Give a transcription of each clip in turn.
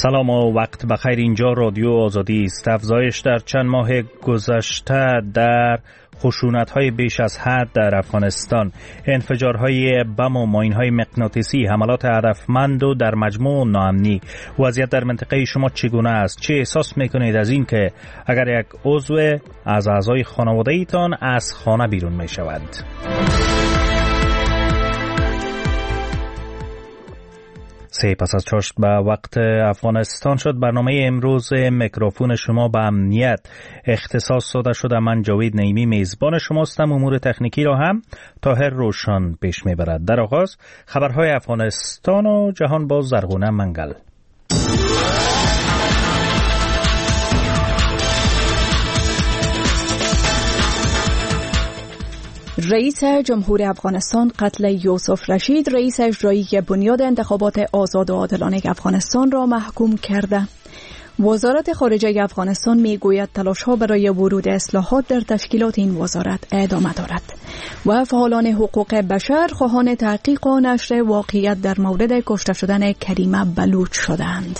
سلام و وقت بخیر. اینجا رادیو آزادی است. افزایش در چند ماه گذشته در خشونت‌های بیش از حد در افغانستان، انفجارهای بم و ماین‌های مغناطیسی، حملات هدفمند و در مجموع ناامنی. وضعیت در منطقه شما چگونه است؟ چه احساس می‌کنید از این که اگر یک عضو از اعضای خانواده ایتان از خانه بیرون می‌شود؟ پس از چاشت به وقت افغانستان شد. برنامه امروز میکروفون شما به امنیت اختصاص داده شده. من جاوید نعیمی میزبان شماستم. امور تکنیکی را هم طاهر روشن پیش میبرد. در آغاز خبرهای افغانستان و جهان با زرغونه منگل. رئیس جمهور افغانستان قتل یوسف رشید، رئیس اجرایی بنیاد انتخابات آزاد و عادلانه افغانستان را محکوم کرده. وزارت خارجه افغانستان میگوید تلاش‌ها برای ورود اصلاحات در تشکیلات این وزارت ادامه دارد و فعالان حقوق بشر خواهان تحقیق و نشر واقعیت در مورد کشته شدن کریمه بلوچ شدند.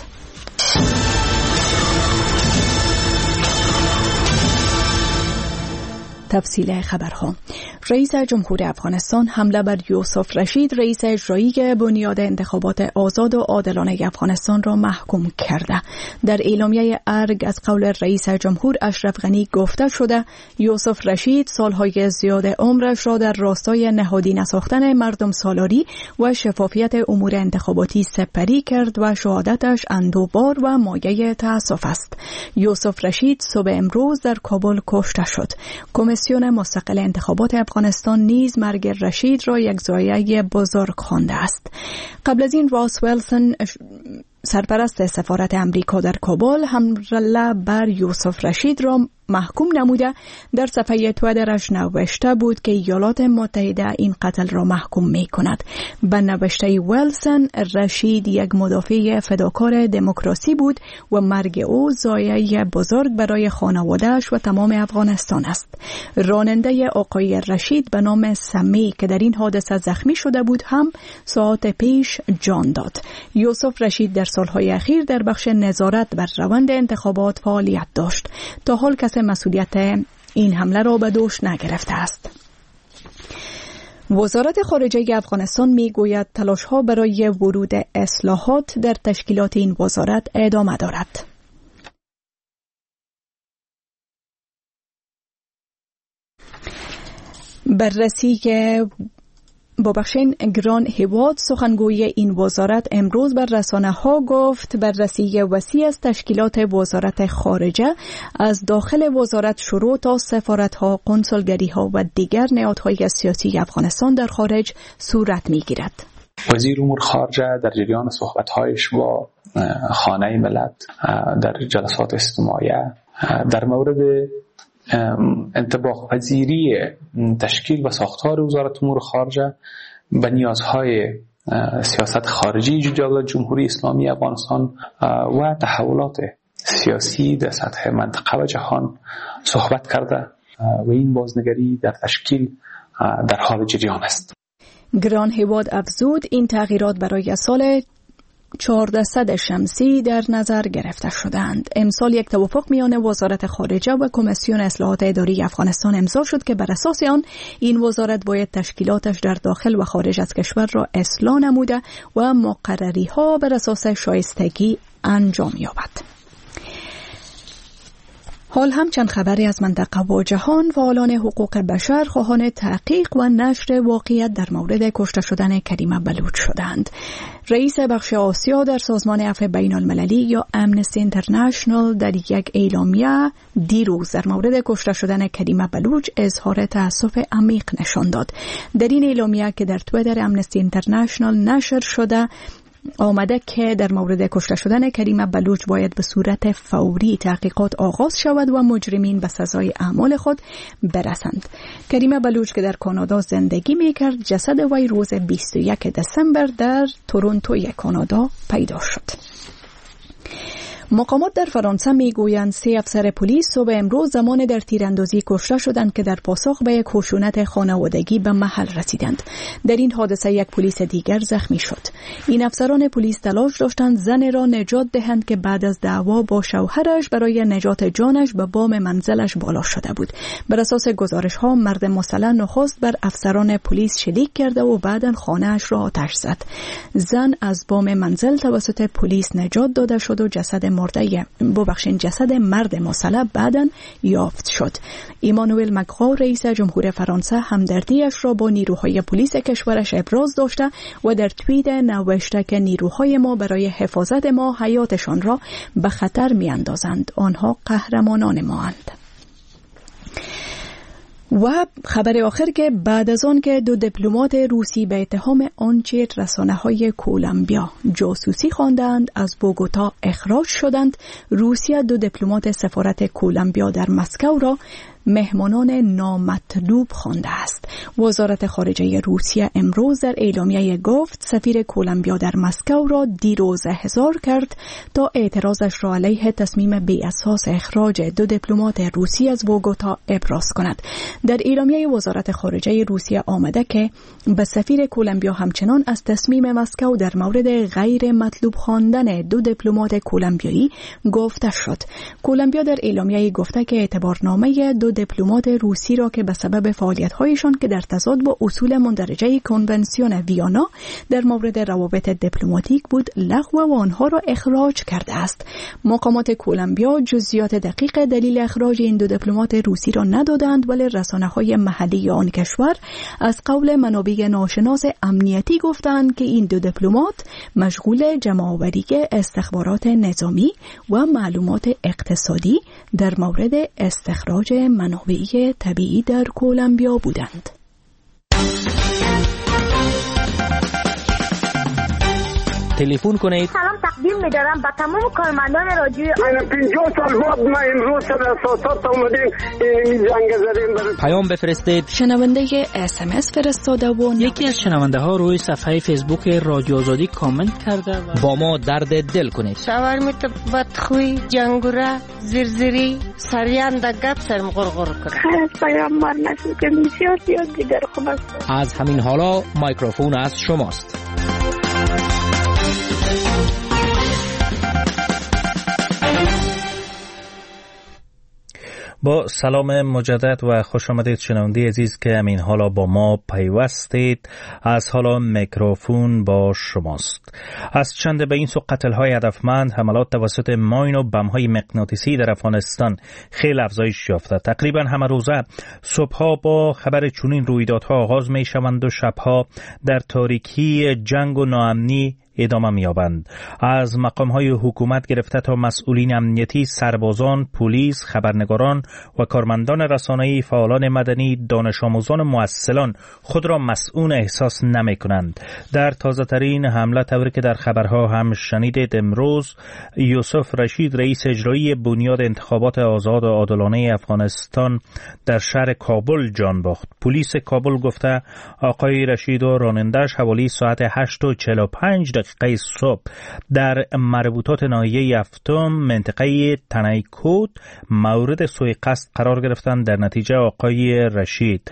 تفصیل خبرها. رئیس جمهور افغانستان حمله بر یوسف رشید، رئیس اجرایی بنیاد انتخابات آزاد و عادلانه افغانستان را محکوم کرده. در اعلامیه ارگ از قول رئیس جمهور اشرف غنی گفته شده یوسف رشید سالهای زیاد عمرش را در راستای نهادینه ساختن مردم سالاری و شفافیت امور انتخاباتی سپری کرد و شهادتش اندوه‌بار و مایه تأسف است. یوسف رشید صبح امروز در کابل کشته شد. کمیسیون مستقل انتخابات افغانستان نیز مرگ رشید را یک ضایعه بزرگ خوانده است. قبل از این راس ویلسون سرپرست سفارت امریکا در کابل حمله بر یوسف رشید را محکوم نموده در صفحه توییترش نوشته بود که ایالات متحده این قتل را محکوم می کند. به نوشته ویلسون رشید یک مدافع فداکار دموکراسی بود و مرگ او ضایعه بزرگ برای خانواده‌اش و تمام افغانستان است. راننده آقای رشید به نام سمی که در این حادثه زخمی شده بود هم ساعت پیش جان داد. یوسف رشید در سالهای اخیر در بخش نظارت بر روند انتخابات فعالیت داشت. تا حال کسی مسئولیت این حمله را به دوش نگرفته است. وزارت خارجه افغانستان میگوید تلاش‌ها برای ورود اصلاحات در تشکیلات این وزارت ادامه دارد. بررسی گران هیواد سخنگوی این وزارت امروز بر رسانه‌ها گفت بررسی وسیع از تشکیلات وزارت خارجه از داخل وزارت شروع تا سفارت‌ها، قنصلگری‌ها و دیگر نهادهای سیاسی افغانستان در خارج صورت می‌گیرد. وزیر امور خارجه در جریان صحبت‌هایش با خانه ملت در جلسات اجتماعیه در مورد انطباق پذیری تشکیل و ساختار وزارت امور خارجه به نیازهای سیاست خارجی جمهوری اسلامی افغانستان و تحولات سیاسی در سطح منطقه و جهان صحبت کرده و این بازنگری در تشکیل در حال جریان است. گران هیواد افزود این تغییرات برای سال 1400 شمسی در نظر گرفته شدند. امسال یک توافق میان وزارت خارجه و کمیسیون اصلاحات اداری افغانستان امضا شد که بر اساس آن این وزارت باید تشکیلاتش در داخل و خارج از کشور را اصلاح نموده و مقرری‌ها بر اساس شایستگی انجام یابد. حال هم چند خبری از منطقه و جهان. فعالان حقوق بشر خواهان تحقیق و نشر واقعیت در مورد کشته شدن کریمه بلوچ شدند. رئیس بخش آسیا در سازمان عفو بین المللی یا امنستی اینترنشنال در یک اعلامیه دیروز در مورد کشته شدن کریمه بلوچ اظهار تأسف عمیق نشان داد. در این اعلامیه که در توییتر امنستی اینترنشنال نشر شده آمده که در مورد کشته شدن کریمه بلوچ باید به صورت فوری تحقیقات آغاز شود و مجرمین به سزای اعمال خود برسند. کریمه بلوچ که در کانادا زندگی میکرد جسد وی روز 21 دسامبر در تورنتوی کانادا پیدا شد. مقامات در فرانسه میگویند 3 افسر پلیس صبح امروز زمان در تیراندازی کشته شدند که در پاسخ به یک خشونت خانوادگی به محل رسیدند. در این حادثه یک پلیس دیگر زخمی شد. این افسران پلیس تلاش داشتند زن را نجات دهند که بعد از دعوا با شوهرش برای نجات جانش به بام منزلش بالا شده بود. بر اساس گزارش ها مرد مسلح نخست بر افسران پلیس شلیک کرده و بعداً خانه‌اش را آتش زد. زن از بام منزل توسط پلیس نجات داده شد و جسد مرد مسلح بعداً یافت شد. ایمانوئل مکرون رئیس جمهور فرانسه همدردیش را با نیروهای پلیس کشورش ابراز داشته و در توییت نوشته که نیروهای ما برای حفاظت ما حیاتشان را به خطر می‌اندازند. آنها قهرمانان ماند. و خبر آخر که بعد از آن که 2 دیپلمات روسی به اتهام آنچه رسانه‌های کولومبیا جاسوسی خواندند از بوگوتا اخراج شدند، روسیه 2 دیپلمات سفارت کولومبیا در مسکو را مهمانان نامطلوب خوانده است. وزارت خارجه روسیه امروز در اعلامیه گفت سفیر کولومبیا در مسکو را دیروز احضار کرد تا اعتراضش را علیه تصمیم بی اساس اخراج 2 دیپلمات روسی از بوگوتا ابراز کند. در اعلامیه وزارت خارجه روسیه آمده که به سفیر کولومبیا همچنان از تصمیم مسکو در مورد غیر مطلوب خواندن 2 دیپلمات کولومبیایی گفته شد. کولومبیا در اعلامیه گفته که اعتبارنامه 2 دیپلمات روسی را که به سبب فعالیت‌هایشان که در تضاد با اصول مندرجه کنونسیون ویانا در مورد روابط دیپلماتیک بود لغو و آنها را اخراج کرده است. مقامات کولومبیا جزئیات دقیق دلیل اخراج این 2 دیپلمات روسی را ندادند، ولی رسانه‌های محلی آن کشور از قول منابع ناشناس امنیتی گفتند که این 2 دیپلمات مشغول جمع‌آوری استخبارات نظامی و معلومات اقتصادی در مورد استخراج منابع طبیعی در کولومبیا بودند. تلفن کنید. سلام تقدیم می‌دارم به تمام کارمندان رادیو. من 50 سال بعد ما امروز سر اساسات اومدیم این جنگ زدیم. پیام بفرستید. شنونده SMS فرستاده و یکی از شنونده ها روی صفحه فیسبوک رادیو آزادی کامنت کرده و با ما درد دل کنید. شاورمیت بدخوی جنگوره زرزری سریان د گپ سرم غرغر کنه. از پیام بر نشد که بسیار دیگر خوب است. از همین حالا میکروفون از شماست. با سلام مجدد و خوش آمدید شنونده عزیز که همین حالا با ما پیوستید. از حالا میکروفون با شماست. از چند به این سو قتل‌های هدفمند، حملات توسط ماین و بم‌های مغناطیسی در افغانستان خیلی افزایش یافته. تقریبا همه روزه صبح‌ها با خبر چنین رویدادها آغاز می‌شوند و شب‌ها در تاریکی جنگ و ناامنی ادامه می‌یابند. از مقام‌های حکومت گرفته تا مسئولین امنیتی، سربازان، پلیس، خبرنگاران و کارمندان رسانه‌ای، فعالان مدنی، دانش آموزان و مؤثران خود را مسئول احساس نمی‌کنند. در تازه‌ترین حمله طوری که در خبرها هم شنیدید، امروز یوسف رشید رئیس اجرایی بنیاد انتخابات آزاد و عادلانه افغانستان در شهر کابل جان باخت. پلیس کابل گفته آقای رشید و راننده‌اش حوالی ساعت 8:45 صبح در مربوطات ناحیه هفتم منطقه تنیکوت مورد سوء قصد قرار گرفتند. در نتیجه آقای رشید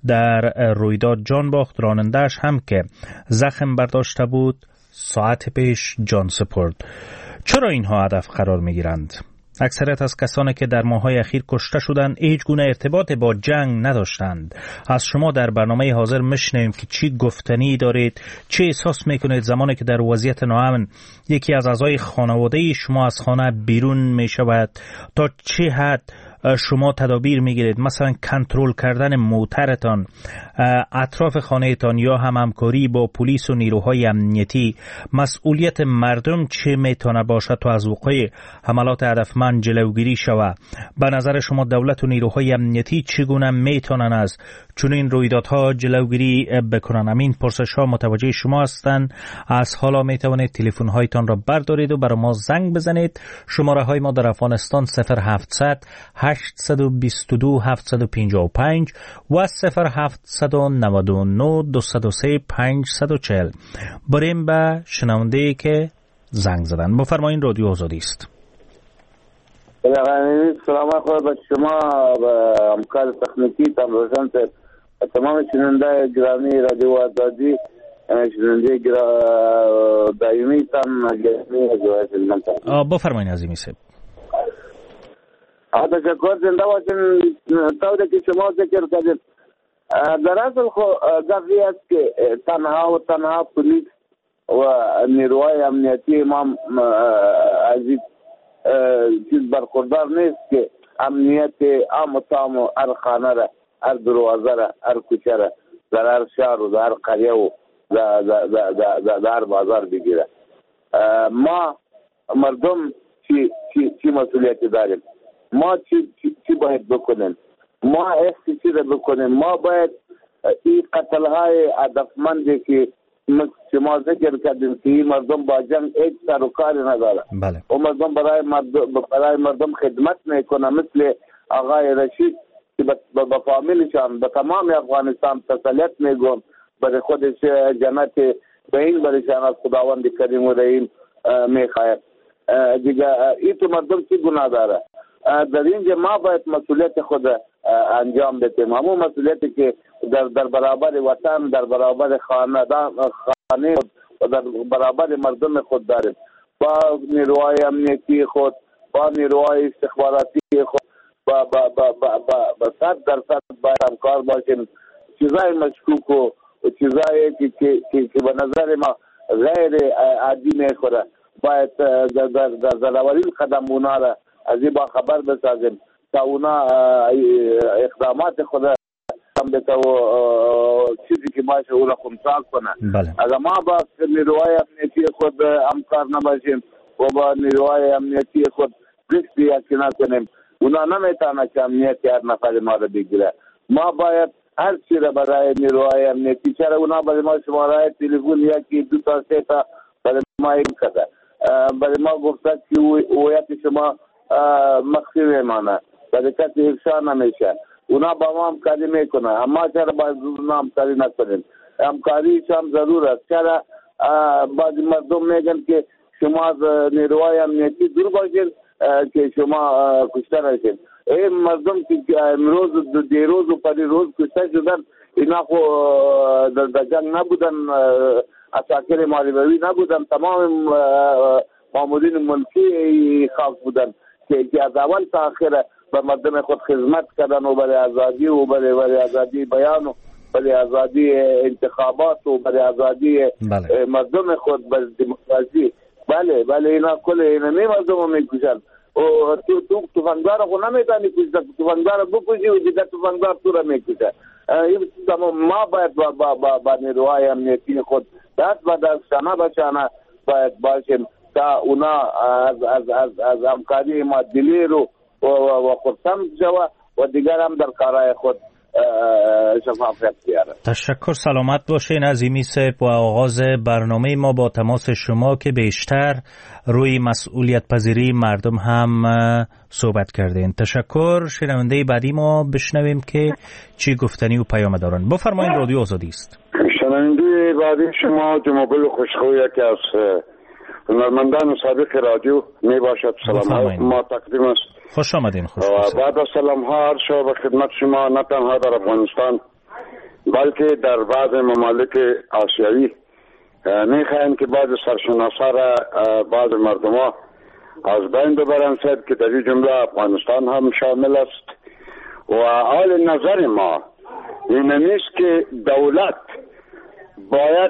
در رویداد جان باخت. راننده‌اش هم که زخم برداشته بود ساعت پیش جان سپرد. چرا اینها هدف قرار می‌گیرند؟ اکثریت از کسانی که در ماه‌های اخیر کشته شدند هیچ گونه ارتباط با جنگ نداشتند. از شما در برنامه حاضر میشنویم که چی گفتنی دارید، چه احساس میکنید زمانی که در وضعیت ناامن یکی از اعضای خانواده شما از خانه بیرون میشود، تا چه حد شما تدابیر میگیرید، مثلا کنترل کردن موترتان، اطراف خانهتان یا هم همکاری با پلیس و نیروهای امنیتی. مسئولیت مردم چه میتونه باشد تا از وقوع حملات هدفمند جلوگیری شود؟ به نظر شما دولت و نیروهای امنیتی چگونه میتونن از چنین رویدادها جلوگیری بکنن؟ همین پرسش ها متوجه شما هستند. از حالا میتوانید تلفن هایتان را بردارید و برای ما زنگ بزنید. شماره های ما در افغانستان 0700 822 755 و 0799 203 540. بریم به شنونده که زنگ زدن. بفرمایید، رادیو آزادی است. سلام خود به شما و همکار تکنیکی تمروشن تمام شنونده گرامی رادیو آزادی شنونده دائمی تام گرامی از بفرمایید عزیزی صاحب. تشکر. زنده باشین. طوری که شما ذکر کردید در اصل قضیه است که تنها پلیس و نیروهای امنیتی ما از چیز برخوردار نیست که امنیت عام و تام و هر خانه را، هر دروازه را، هر کوچه را، در هر شهر و در هر قریه و در هر بازار بگیره. ما مردم چی مسئولیتی داریم؟ ما چی باید بکنیم؟ ما ایستی چی را بکنیم؟ ما باید این قتلهای هدفمندی که شما ذکر کردیم که این مردم با جنگ هیچ سر و کاری نداره. بله. و مردم برای مردم خدمت میکنه، مثل آقای رشید که به فامیلشان به تمام افغانستان تسلیت میگم، برای خودش جنت بهین برایشان از خداوند کریم و رحیم میخواهد. دیگه این تو مردم چی گناه داره؟ در اینجا ما باید مسئولیت خود انجام بدیم، همون مسئولیتی که در برابر وطن، در برابر خانه و در برابر مردم خود داریم. با نیروهای امنیتی خود، با نیروهای استخباراتی خود با 100% باید همکار باشیم. چیزای مشکوک و چیزایی که به نظر ما غیر عادی میخوره باید در اولین قدم اونا را از این با خبر بسازیم تا اونا اقدامات خود هم بده و چیزی که باشه اونا خونسال کنن. اگر ما با نیروهای امنیتی خود همکار نباشیم و با نیروهای امنیتی خود رشد یکی نکنیم، اونا نمیتونه که امنیت هر نفر ما را بگیره. ما باید هر چی را برای نیروهای امنیتی، چرا اونا برای ما شماره تلفن یکی 2 تا 3 تا برای ما این کده، برای ما گفته که هویت شما مخفی میمانه، برای کسی افشا نمیشه. اونا با ما همکاری میکنه، اما چرا باید اونا همکاری نکنیم؟ همکاریش هم ضرور است. چرا بعضی مردم میگن که شما از نیروهای امنیتی دور باشین که شما کشته نشین؟ این مردم که امروز دیروز و پریروز کشته شدن، اینا خو در جنگ نبودن، عساکر مالیوی نبودن، تمام مامورین ملکی خاص بودن که از اول تا آخر به مردم خود خدمت کردن و برای آزادی و برای آزادی بیان و برای آزادی انتخابات و برای آزادی مردم خود، برای دموکراسی. بله اینا کل اینا مردم میکشن و تو تفنگدار خود نمیتونی کشت، تفنگدار بکشی و دیگر تفنگدار تو را میکشه. ما باید با نیروهای امنیتی خود دست به دست، شانه به شانه باید باشیم تا اونا از همکاری ما دلیر و خودسم شوه و دیگر هم در کارهای خود شفافیت بیاره. تشکر. سلامت باشین عزیمی صاحب. و آغاز برنامه ما با تماس شما که بیشتر روی مسئولیت پذیری مردم هم صحبت کردین. تشکر. شنونده بعدی ما بشنویم که چی گفتنی و پیام دارن. بفرمایید، رادیو آزادی است. شنونده بعدی شما جمعگل خوشخوی یکی از هنرمندان سابق رادیو می باشد. سلام ما تقدیم است. خوش آمدین. بعد از سلام ها هر شب به خدمت شما، نه تنها در افغانستان بلکه در بعض ممالک آسیایی میخواهیم که بعض سرشناسا را بعض مردم ها از بین ببرند که در این جمله افغانستان هم شامل است. و حال نظر ما این نیست که دولت باید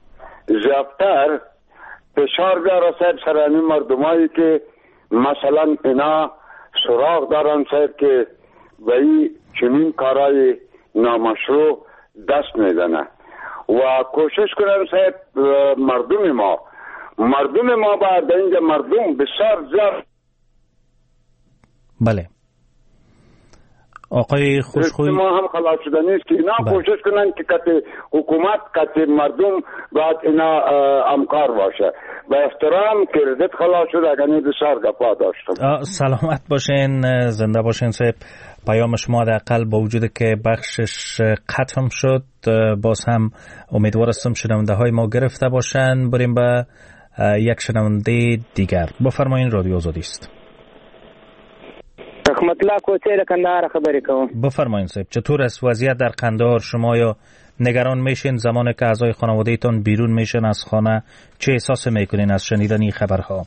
زیادتر فشار بیاره سرانی مردمایی که مثلا اینا سراغ دارن که به این چنین کارهای نامشروع دست میزنه و کوشش کنن مردم ما باید اینجا مردم بسیار زیاد. بله آقای خوشخوی، ما هم خلاص شده نیست که اینا کوشش کنن که کتی حکومت کتی مردم باید اینا همکار باشه. به احترام کردت خلاص شده، اگر بسیار گپا داشتم. سلامت باشین، زنده باشین صاحب. پیام شما حداقل با وجود که بخشش ختم شد، باز هم امیدوار هستم شنونده های ما گرفته باشن. بریم به یک شنونده دیگر. بفرمایین، رادیو آزادی است. رحمت الله کوچه د کندهار خبرې کوم. بفرمایید صاحب، چطور است وضعیت در قندهار؟ شما یا نگران میشین زمانی که اعضای خانواده‌تان بیرون میشن از خانه؟ چه احساسی میکنین از شنیدن این خبرها؟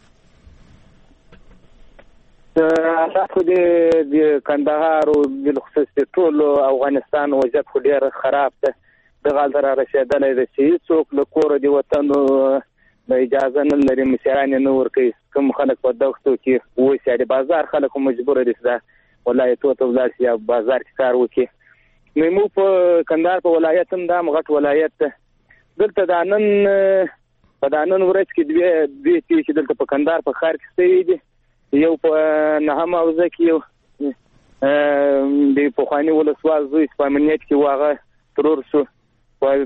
تاسو د کندهار او بالخصوص د ټول افغانستان وضعیت خو ډیر خراب ده. د غال در رسیدلې ده چې څوک له کور دی وطن د اجازه نه لري مسیران نه ورکوي. کوم خلک په دغه کې وایي چې بازار خلک مجبور دي چې ولایتو ته ولاړ شي بازار کې کار وکړي. نو مو په کندهار په ولایت هم دا مغټ ولایت ده. دلته د نن په دانن ورځ کې دوی چې دلته په کندهار په ښار کې ستوي دي. یو په نهم اوزه کې یو د پخواني ولسوال زوی په امنیت کې واغه ترور شو. په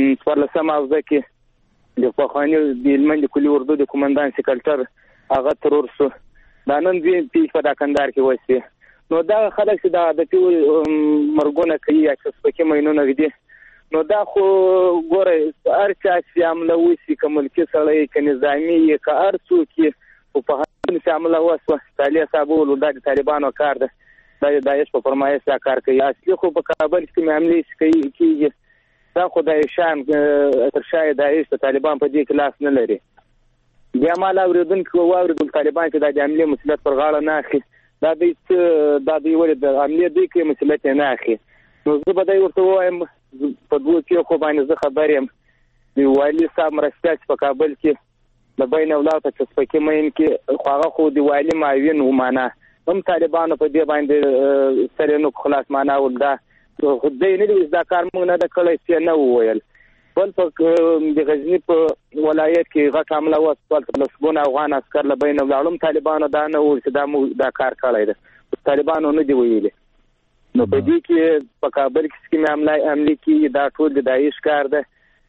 14 اوزه کې د پخواني د هلمند کلي اردو د کمانډان سکرټر هغه ترور شو. دا نن دوی په کندهار کې وایي. نو دا خلک چې دا د مرګونه کوي یا چې سپکې مینونه دي، نو دا خو ګوره هر چا چې عمله وشي که ملکي سړی که نظامي یې که هر څوک یې په هغه چې عمله وشوه تالیه صاحب وویل دا د طالبانو کار ده، دا د داعش په فرمایش دا کار کوي. اصلي خو په کابل کې حملې کېږي دا خو د شان تر شا داعش د طالبان په دې کې لاس نه لري. بیا مال اورېدونکي واورېدل طالبان چې دا د حملې مسؤلیت پر غاړه نه اخلي. دا دوی ولې د حملې دوی کې مسؤلیت نه اخلي. نو زه به دا ورته وایم په دوه پیښو باندې زه خبر یم. د والي صاحب مرستیال چې په کابل کې د بین اولاده چې سپکې مین کې خو هغه خو د والي معاون و معنا هم طالبانو په دې باندې سره نو خلاص معنا ول دا خو دې نه دي دا کار موږ نه د کړی چې نه وویل. بل په د غزنی په ولایت کې غټ حمله وکړه لسګونه افغان عسكر له بین ولاړم طالبانو دا نه ول چې دا کار کړی دی. طالبانو نه دی ویلي. نو په دې کې په کابل کې چې حمله کې دا ټول د داعش کار ده.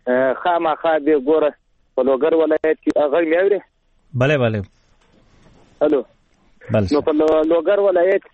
خامخا به ګوره په لوګر ولایت کې هغه میوري. بله بله الو بله. نو په لوګر ولایت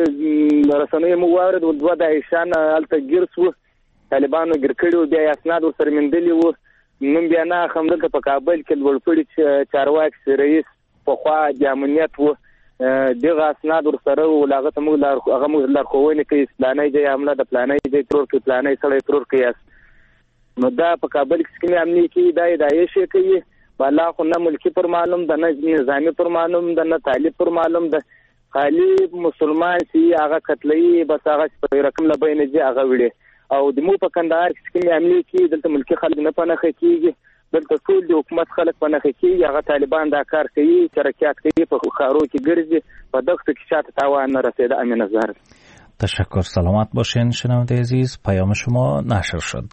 کې رسنۍ مو واورد دوه داعشان الته ګرسو طالبانو ګرکړو بیا اسناد ورسره مندلي وو. نن بیا نه خمدل په کابل کې ولپړي چارواکي رئیس په خوا د امنیت وو دغه اسناد ورسره ولاغه ته موږ هغه موږ لارښوونه کوي پلانې دی عمله د پلانې دی ترور کې پلانې سره ترور کوي. نو دا په کابل کې امنیت کې دا داعش کوي بالا خو نه ملکی پر معلوم ده نه نظامی پر معلوم ده نه طالب پر معلوم ده. خالی مسلمان سي هغه قتلې بس هغه په رقم لبین دي هغه وړي. او د مو په کندهار کې امنیت کې دلته ملکی خلک نه پنهخه کیږي. دلته ټول د حکومت خلک پنهخه کیږي. هغه طالبان دا کار کوي حرکت کوي په خارو کې ګرځي په دغه کې شاته تاوان نه رسیده. امین زهر تشکر. سلامت باشین شنونده عزیز. پیام شما نشر شد.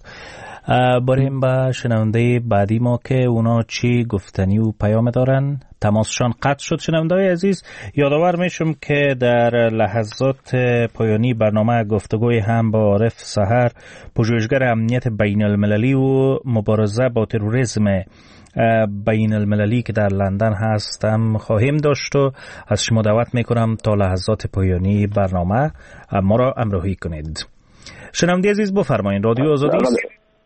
بریم به شنونده بعدی ما که اونا چی گفتنی و پیام دارن. تماسشان قطع شد. شنونده عزیز یادآور میشم که در لحظات پایانی برنامه گفتگوی هم با عارف سحر پژوهشگر امنیت بین المللی و مبارزه با تروریسم بین المللی که در لندن هستم خواهیم داشت و از شما دعوت میکنم تا لحظات پایانی برنامه ما را همراهی کنید. شنونده عزیز بفرمایید. رادیو آزادی است.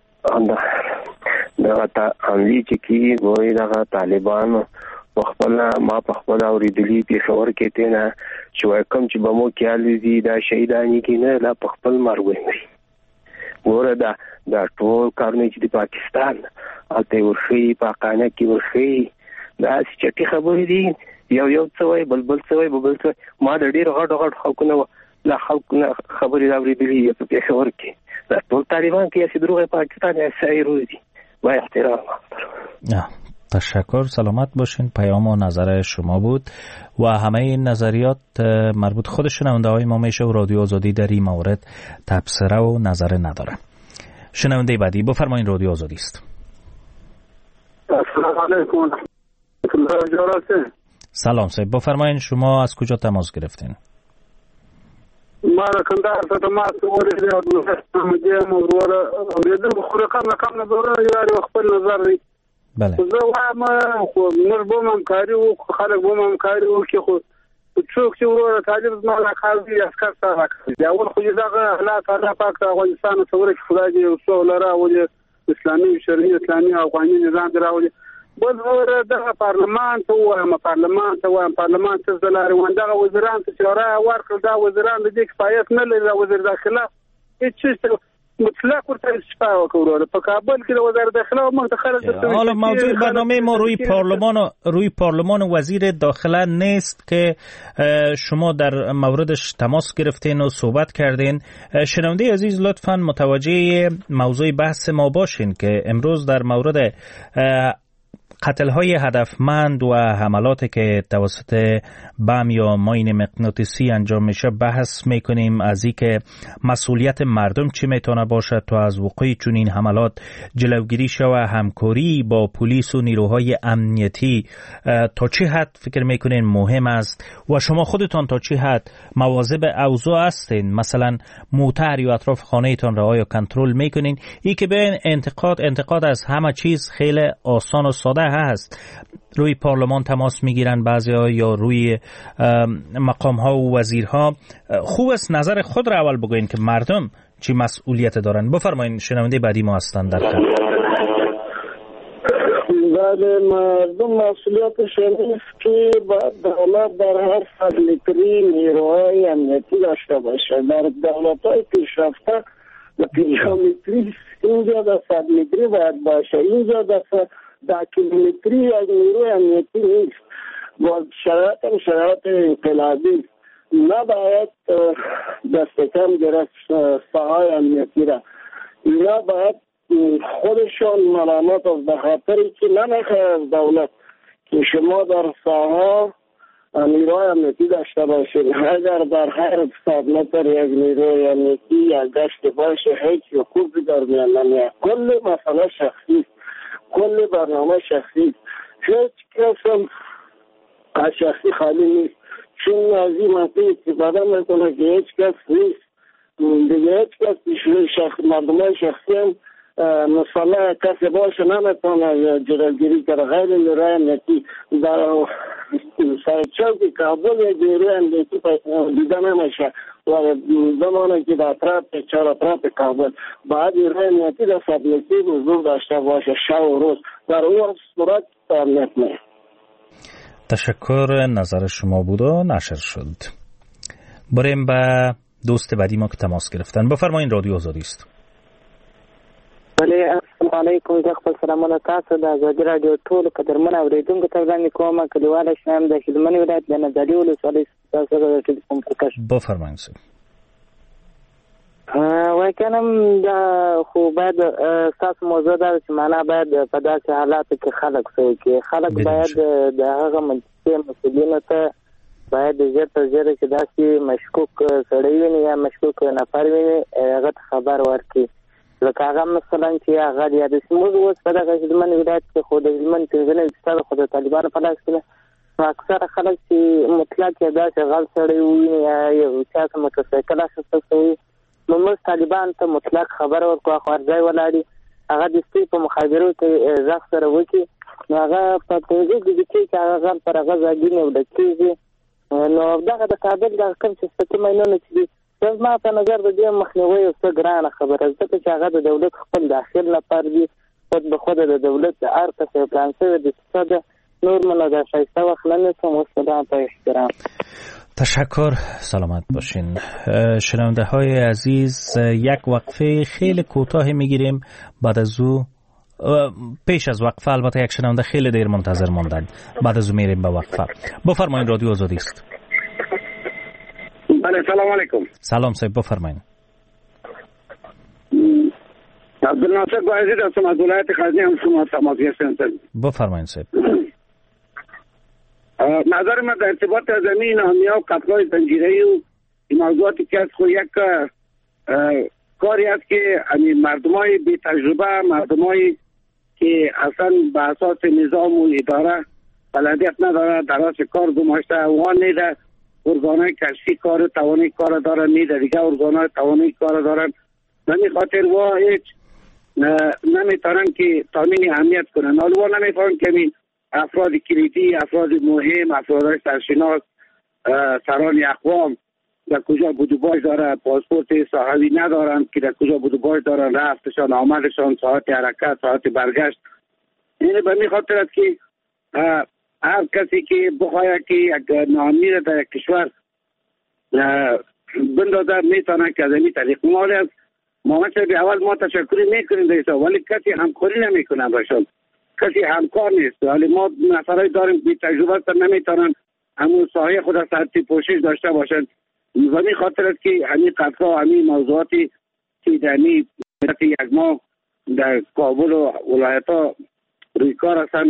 دغه حملې چې کی ګوري دغه طالبانو په خپل ما په خپل اوریدلې پېښور کې تینا چې کوم چې بمو کې علي دا شهیدانی کې نه لا په خپل مرګ وي. ګوره دا ټول کارونه چې د پاکستان الته ورخي پاکانه کې ورخي دا چې خبرې دي یو څه وای بلبل څه وای ببل څه. ما د ډیر غټ خلکو لا خلکو خبرې اوریدلې په پېښور کې دا ټول طالبان که یه دروغ پاکستان یا روزی با احترام. تشکر. سلامت باشین. پیام و نظر شما بود و همه این نظریات مربوط خود شنونده های ما میشه و رادیو آزادی در این مورد تبصره و نظر نداره. شنونده بعدی بفرمایید. رادیو آزادی است. السلام علیکم. سلام صاحب بفرمایید. شما از کجا تماس گرفتین؟ ما کندهار ته تماس ورکړی او دې موضوع اورېدل خو رقم نه دوره یاري خپل نظر دی. بله زه وایم خو موږ به همکاري وکړو خلک به همکاري وکړي خو څوک چې وروره طالب زما لا کار دی عسکر سره راکړي اول خو دغه حالات الله پاک د افغانستان څخه ورکړي خدای دې څو لاره ولې اسلامي شرعي اسلامي افغاني نظام دراولي بل دغه پارلمان ته وایم پارلمان ته زلاري وندغه وزیران ته چاره ورکړ دا وزیران د دې کفایت نه لري وزیر داخله هیڅ مطلق ورته شفا وکړو په کابل کې د وزیر داخله موږ ته خلک حالا موضوع برنامه ما روی پارلمان وزیر داخله نیست که شما در موردش تماس گرفتین و صحبت کردین. شنونده عزیز لطفاً متوجه موضوع بحث ما باشین که امروز در مورد قتل‌های هدفمند و حملاتی که توسط بم یا ماین مغناطیسی انجام میشه بحث میکنیم، از اینکه مسئولیت مردم چی میتونه باشه تا از وقوع چنین حملات جلوگیری شود، همکاری با پلیس و نیروهای امنیتی تا چه حد فکر میکنین مهم است و شما خودتان تا چه حد مواظب اوضاع هستین، مثلا موتر یا اطراف خانه‌تان را آیا کنترل میکنین؟ این که به انتقاد از همه چیز خیلی آسان و ساده هست. روی پارلمان تماس میگیرن بعضیا یا روی مقام ها و وزیرها. خوب است نظر خود را اول بگوین که مردم چی مسئولیت دارن. بفرمایید، شنونده بعدی ما هستند در خط. بله، مردم مسئولیتش نیست که دولت در هر فضلتری نیروهای امنیتی داشته باشه. در دولت‌های پیشرفته و پیشامتری اینجا در فضلتری باید باشه، اینجا در کیلومتری از نیروی امنیتی نیست. با شرایط انقلابی نباید دست کم گرفت ساهای امنیتی را. اینا باید خودشون ملامت از بخاطری که نمیخواه از دولت که شما در ساها نیروی امنیتی داشته باشید. اگر در هر 100 متر یک نیروی امنیتی یا گشت باشه هیچ حقوقی در میان نمیاد. کل مسئله شخصی، کل برنامه شخصی، هیچ کس هم از شخصی خالی نیست. چون از این منطقه استفاده میکنه که هیچ کس نیست دیگه، هیچ کس مردمه شخصی هم مسئله کسی باشه نمیتونه جلوگیری کنه. غیر نیروی امنیتی در سرچوک کابل یک نیروی امنیتی دیده نمیشه و زمانه که در اطراف چهار اطراف کابل باید نیروی امنیتی در سبلیتی حضور داشته باشه شب و روز، در اون صورت امنیت نه. تشکر، نظر شما بود و نشر شد. بریم به دوست بعدی ما که تماس گرفتن. بفرمایین، رادیو آزادی است. بله، السلام علیکم. زه خپل سلامونه تاسو د ازادي راډیو ټولو قدرمنو اورېدونکو ته وړاندې کوم. کلیواله شم د هلمند ولایت د نادعلي ولسوالۍ څخه د ټلیفون پرکش. بفرمایئ. وایي کنم دا خو باید ستاسو موضوع دا چې معنا باید په داسې حالاتو کې خلک څه وکړي. خلک باید د هغه منطقې مسؤلینو ته باید ژر تر ژره چې داسې مشکوک سړی ویني یا مشکوک نفر ویني هغه ته خبر ورکړي. لکه هغه مثلا چې هغه د موږ اوس په دغه هلمند ولایت کې خو د هلمند پنځنۍ استاد خو د طالبانو په لاس کې اکثره خلک چې مطلق یې داسې غل سړی ویني یا یو چا ته موټرسایکل اخیستل شوی نو موږ طالبان ته مطلق خبر ورکړو خبرداری ولاړي هغه د سپي په مخابرو کې غږ سره وکړي نو هغه په 15 دقیقې کې هغه غل پر هغه ځاګینې ودکېږي. نو دغه د کابل د کوم چې سپي مینونه چې زما په نظر د دې مخنیوي یو څه ګرانه خبره ده چې هغه د دولت خپل داخل لپاره دي خود به خود د دولت د ارته په پلان سره د اقتصاد نور منو د شایسته وخت نه کوم مستدام په احترام. تشکر، سلامت باشین. شنونده های عزیز، یک وقفه خیلی کوتاه میگیریم، بعد از او پیش از وقفه البته یک شنونده خیلی دیر منتظر موندن، بعد از او میریم به وقفه. بفرمایید، رادیو آزادی است. بله، سلام علیکم. سلام صاحب، بفرمایید. عبدالناصر باعزید هستم از ولایت غزنی، هم شما تماس گرفتید. بفرمایید صاحب. نظر من در ارتباط زمین نامیا و قتل‌های زنجیره‌ای و این موضوعاتی که از خود یک کاری است که مردمای بی تجربه، مردمای که اصلا به اساس نظام و اداره بلدیت نداره، درس کار گماشته و نیده ارگانهای کشفی کار توانی کار دارن، نیده دیگه ارگانهای توانی کار دارن، نمی خاطر و هیچ نمیتونن که تامین اهمیت کنن. حالا نمیفهمن که افراد کلیدی، افراد مهم، افراد سرشناس، سران اقوام در کجا بود و باش داره، پاسپورت صحوی ندارن که در کجا بود و باش دارن، رفتشان آمدشان، ساعت حرکت، ساعت برگشت، یعنی به می خاطر است که هر کسی که بخواهد که یک نامی را در کشور بندازه میتونه که از این طریق مالی است. ما مثلا اول ما تشکری میکنیم دیسا، ولی کسی همکاری نمیکنه باشد، کسی همکار نیست. ولی ما نفرای داریم بی تجربه است، نمیتونن همون ساحه خود از سطحی پوشش داشته باشند. و می خاطر است که همین قطعا همین موضوعاتی که در یک ماه در کابل و ولایت ها روی کار هستن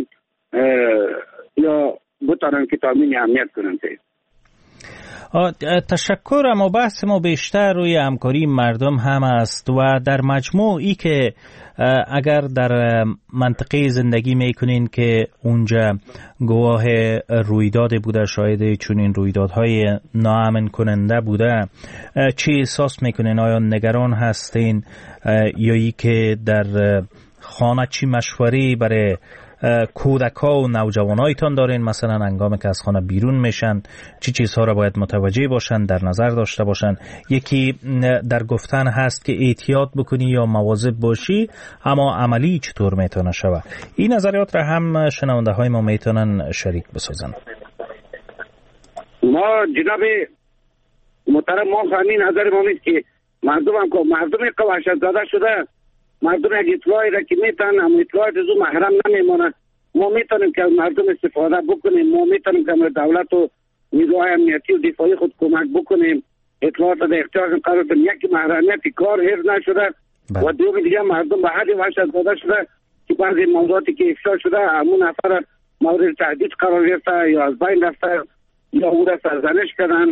یا بتانن که تامین اهمیت کنند. تشکر. اما بحث ما بیشتر روی همکاری مردم هم است و در مجموع ای که اگر در منطقه زندگی میکنین که اونجا گواه رویداد بوده، شاید چون این رویدادهای ناامن کننده بوده، چی احساس میکنین؟ آیا نگران هستین یا ای که در خانه چی مشوری برای کودک‌ها و نوجوانایتان دارین؟ مثلا هنگامی که از خانه بیرون میشن چی چیزها را باید متوجه باشن، در نظر داشته باشن؟ یکی در گفتن هست که احتیاط بکنی یا مواظب باشی، اما عملی چطور میتونه شود؟ این نظریات را هم شنونده های ما میتونن شریک بسازن. ما جناب محترم، ما همین نظر ما نیست که مردم که وحشت زده شده، مردم یک اطلاعی را که میتونن اما اطلاعات از او محرم نمیمونه. ما میتونیم که از مردم استفاده بکنیم، ما میتونیم که دولت و نیروهای امنیتی و دفاعی خود کمک بکنیم، اطلاعات را در اختیار قرار بدیم. یکی محرمیت کار حفظ نشده و دوم دیگه مردم به حد وحشت زده شده که بعضی موضوعاتی که افشا شده همون نفر مورد تهدید قرار گرفته یا از بین رفته یا او را سرزنش کردن.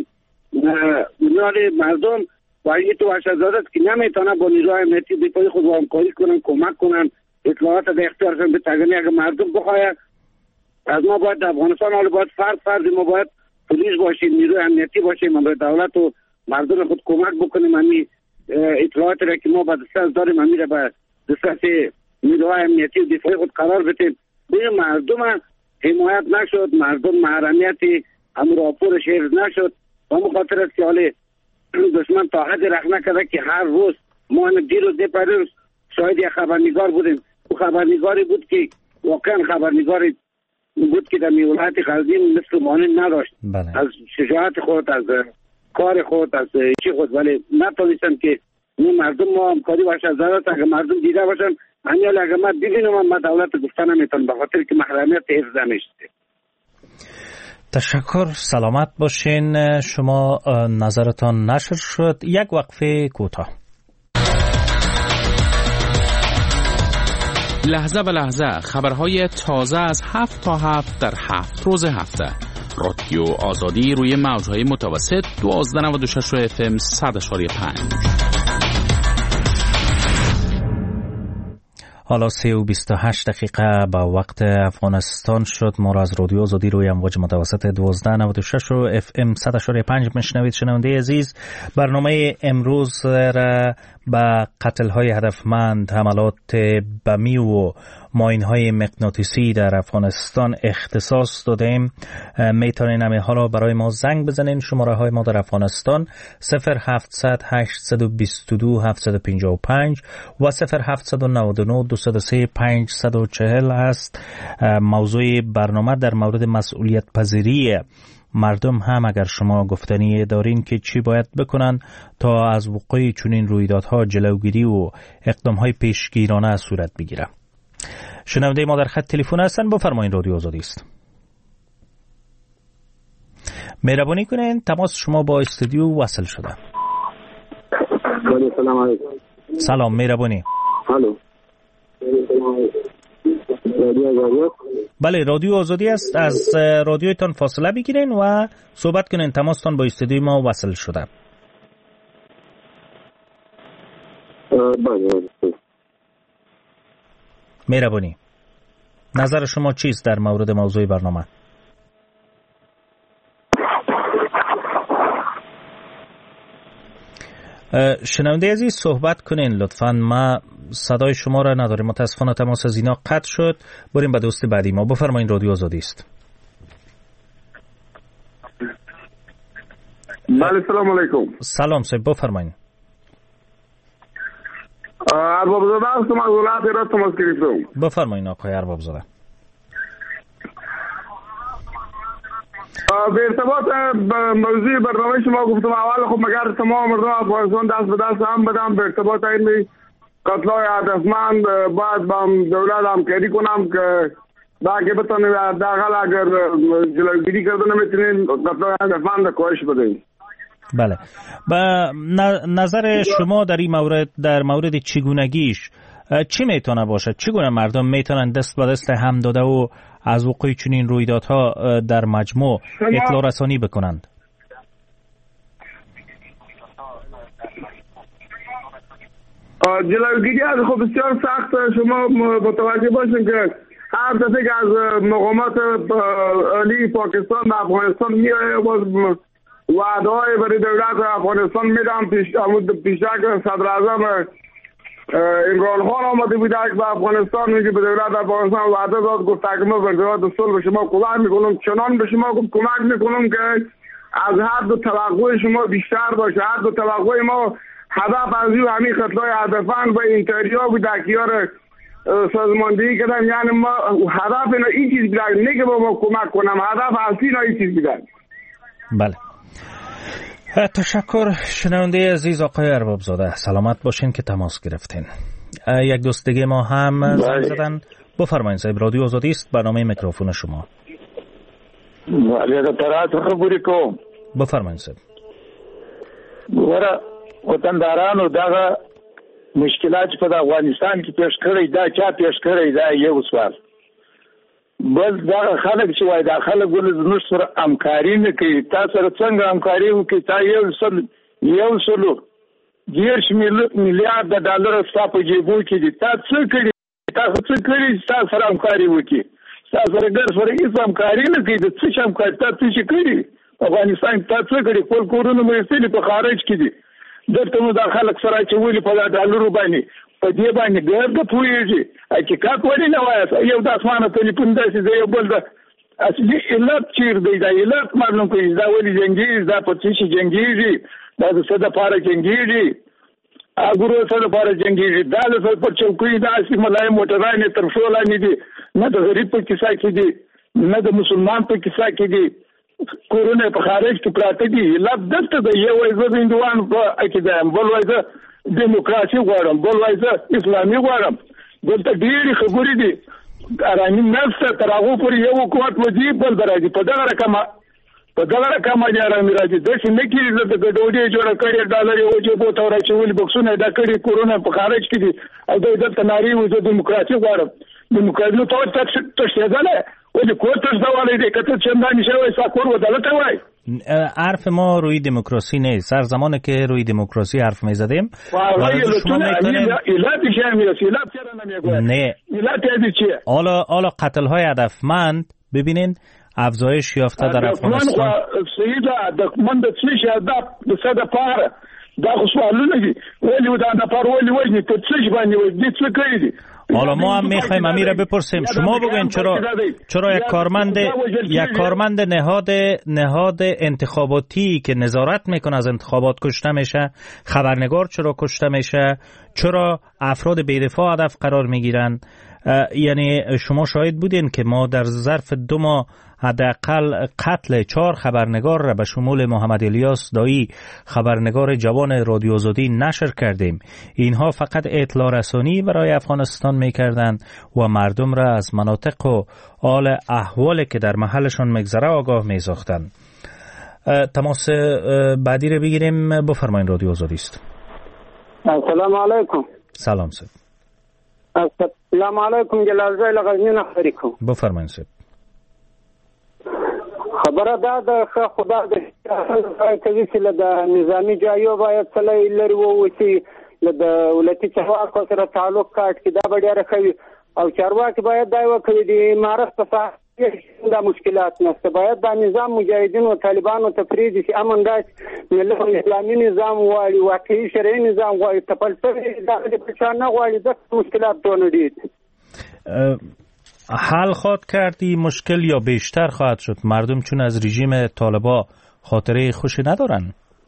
مردم و این تو وحشت زده است که نمیتونه با نیروهای امنیتی دفاعی خود همکاری کنن، کمک کنن، اطلاعات در اختیارشون بتگنی. اگر مردم بخواهد از ما باید در افغانستان حالا باید فرد ما باید پلیس باشیم، نیروی امنیتی باشیم، ما باید دولت و مردم خود کمک بکنیم. همین اطلاعات را که ما به دسترس داریم همین را به دسترس نیروهای امنیتی و دفاعی خود قرار بدیم. بین مردم حمایت نشد، مردم محرمیت هم راپورش حفظ نشد و مخاطر است که حالا دشمن تا حد رخ نکرده که هر روز ما دیروز پریروز شاهد یک خبرنگار بودیم. او خبرنگاری بود که واقعا خبرنگاری بود که در ولایت غزنی مثل مانند نداشت. از شجاعت خود، از کار خود، از چی خود، ولی نتونستن که مردم ما همکاری باشه. ضرورت اگر مردم دیده باشن انیال اگر ما ببینم ما دولت گفتن نمیتون به خاطر که محرمیت حفظ نمیشه. تشکر. سلامت باشین. شما نظرتان نشر شد. یک وقفه کوتاه. لحظه به لحظه خبرهای تازه از 7 تا 7 در 7 روز هفته. رادیو آزادی روی موجهای متوسط 1296 FM 100.5. حالا 3:28 به وقت افغانستان شد. ما را از رادیو آزادی روی امواج متوسط 1296 و FM 100.5 میشنوید. شنونده عزیز، برنامه امروز را به قتل‌های هدفمند، حملات بمی و ماین‌های مغناطیسی در افغانستان اختصاص دادیم. میتونین همه حالا برای ما زنگ بزنین. شماره های ما در افغانستان 0700 822 755 و 0799 203 540 است. موضوع برنامه در مورد مسئولیت پذیری مردم هم اگر شما گفتنی دارین که چی باید بکنن تا از وقوع چنین رویدادها جلوگیری و اقدام‌های پیشگیرانه صورت بگیره. شنونده ما در خط تلفن هستن. بفرمایید، رادیو آزادی است. مهربانی کنین تماس شما با استودیو وصل شده. سلام علیکم. سلام، مهربانی. الو. بله، رادیو آزادی است. از رادیوتان فاصله بگیرین و صحبت کنین. تماستان با استودیو ما وصل شده. مهربانی، نظر شما چیست در مورد موضوع برنامه؟ شنونده عزیز صحبت کنین لطفاً. ما صدای شما را نداریم، متاسفانه تماس از اینا قطع شد. بریم به دوست بعدی ما. بفرمایین، رادیو آزادی است. بله، سلام علیکم. سلام صاحب، بفرمایین. ارباب زاده هستم از ولایت راست تماس گرفتم. بفرمایین آقای ارباب زاده. به ارتباط موضوع برنامه شما گفتم اول خب مگر تمام مردم افغانستان دست به دست هم بدم به ارتباط این قتل‌های هدفمند باید با دولت همکاری کنم که باقی بتونیم حداقل اگر جلوگیری کرده نمیتونیم قتل‌های هدفمند کاهش بدهیم. بله. با نظر شما در این مورد، در مورد چگونگیش چی میتونه باشه؟ چگونه مردم میتونن دست به دست هم داده و از وقوع چنین رویدادها در مجموع اطلاع رسانی بکنند؟ جلوگیری از خب بسیار سخت. شما متوجه باشین که هر دفعه که از مقامات عالی پاکستان و افغانستان میاد باز وعده‌های برای دولت افغانستان میدم. پیشک صدر اعظم عمران خان آمده بود به افغانستان، میگه به دولت افغانستان وعده داد، گفت که ما به دولت صلح به شما کمک میکنم، چنان به شما کمک میکنم که از هر دو توقع شما بیشتر باشه. هر دو توقع ما هدف از همین قتل‌های هدفمند و اینتریا بود دکیار سازماندهی کردن. یعنی ما هدف اینا این چیز بیدن، نه که با ما کمک کنم، هدف اصلی اینا این چیز بیدن. بله، تشکر. شنونده عزیز آقای اربابزاده، سلامت باشین که تماس گرفتین. یک دوست دیگه ما هم زنگ زدن. بفرمایید صاحب، رادیو آزادی است، برنامه میکروفون شما. بله، طرات خبرې کوم. بفرمایید صاحب. ورا وطندارانو دغه مشکلات په افغانستان کې پیش کړی دا چا پیش کړی دا یو سوال. بل دا خلک چې وای دا خلک ول زموږ سره همکاري نه کوي. تاسو سره څنګه همکاري وکړي؟ تا یو سلو 10 میلیارډ ډالر ستاسو په جیبو کې دي. تاسو څه کړی؟ تاسو څه کړی؟ تاسو سره همکاري وکړي. تاسو سره ګر سره هیڅ همکاري نه کوي. څه همکاري تاسو څه کړی؟ افغانستان تاسو کړی کول کورونه مې په خارج کې دي. درته نو دا خلک سره چې ولې په ډالرو باندې په دې باندې ګر د پوهیږي حقیقت ولې نه وایي. یو د اسمانه ټلیفون داسې دی، یو بل د اصلي علت چیر دی، دا علت معلوم کوي. دا ولې جنګیږي، دا په څه شي جنګیږي، دا د څه دپاره جنګیږي، اګورو څه دپاره جنګیږي. دا د څه په چوکۍ دا اصلي ملایم موټرانې تر شو لاندې دي، نه د غریب په کیسه کې دي، نه د مسلمان په کیسه کې دي. کورونه په خارج کې پراته دي. علت دلته د یو وایي زه د هندوان په عقیده یم، بل وایي زه دیموکراسي غواړم، بل وایي زه اسلامي غواړم. دلته ډېرې خبرې دي، ارامي نفسه تر هغو پورې یو حکومت وځي بل به راځي. په دغه رقم باندې ارامي راځي. داسې نه کېږي زه د ګډوډۍ جوړه کړې، ډالر یې وجیبو ته ورچولي، بکسونه یې ډک کړي، کورونه په خارج کې دي او دوی دلته نارې وایي زه دیموکراسي غواړم. دیموکراسي نو ته تښتېدلی ولی کور تښتولی دی که ته چندانې شوی ستا کور ودلته وای. حرف ما روی دموکراسی نیست. هر زمانی که روی دموکراسی حرف میزدیم حالا قتل های هدفمند ببینین افزایش یافته در افغانستان. هدفمند چی هدف د څه دپاره؟ دا خو سوالونه دي. ولې دا دپاره ولې وژني؟ ته څه شي باندې وژني؟ څه کړي دي؟ حالا ما هم میخوایم امیر بپرسیم. شما بگوین چرا یک کارمند نهاد انتخاباتی که نظارت میکنه از انتخابات کشته میشه؟ خبرنگار چرا کشته میشه؟ چرا افراد بی‌دفاع هدف قرار میگیرن؟ یعنی شما شاهد بودین که ما در ظرف 2 ماه حداقل قتل 4 خبرنگار را به شمول محمد الیاس دایی، خبرنگار جوان رادیو آزادی، نشر کردیم. اینها فقط اطلاع رسانی برای افغانستان میکردند و مردم را از مناطق و حال احوالی که در محلشان میگذره آگاه میساختند. تماس بعدی رو بگیریم. بفرمایید، رادیو آزادی است. السلام علیکم. سلام سید. السلام علیکم. جلال زای لغزنی نخبری کوم. بفرمایید سید. خبره دا د خدا د کوي چې د نظامی جایو باید سلی لري ووسی د دولتي چارواکو سره تعلق کاټ کې دا ډیره کوي او چارواکي باید دا وکړي د امارت په ساحه کې دا مشکلات نشته. باید دا نظام مجاهدین او طالبانو ته پریږدي چې امن راشي، ملت اسلامي نظام غواړي، واقعي شرعي نظام غواړي، تفلسفي دا د پچا نه غواړي. د مشکلات دونه دي. حل خواهد کردی مشکل یا بیشتر خواهد شد؟ مردم چون از رژیم طالبا خاطره خوشی ندارن.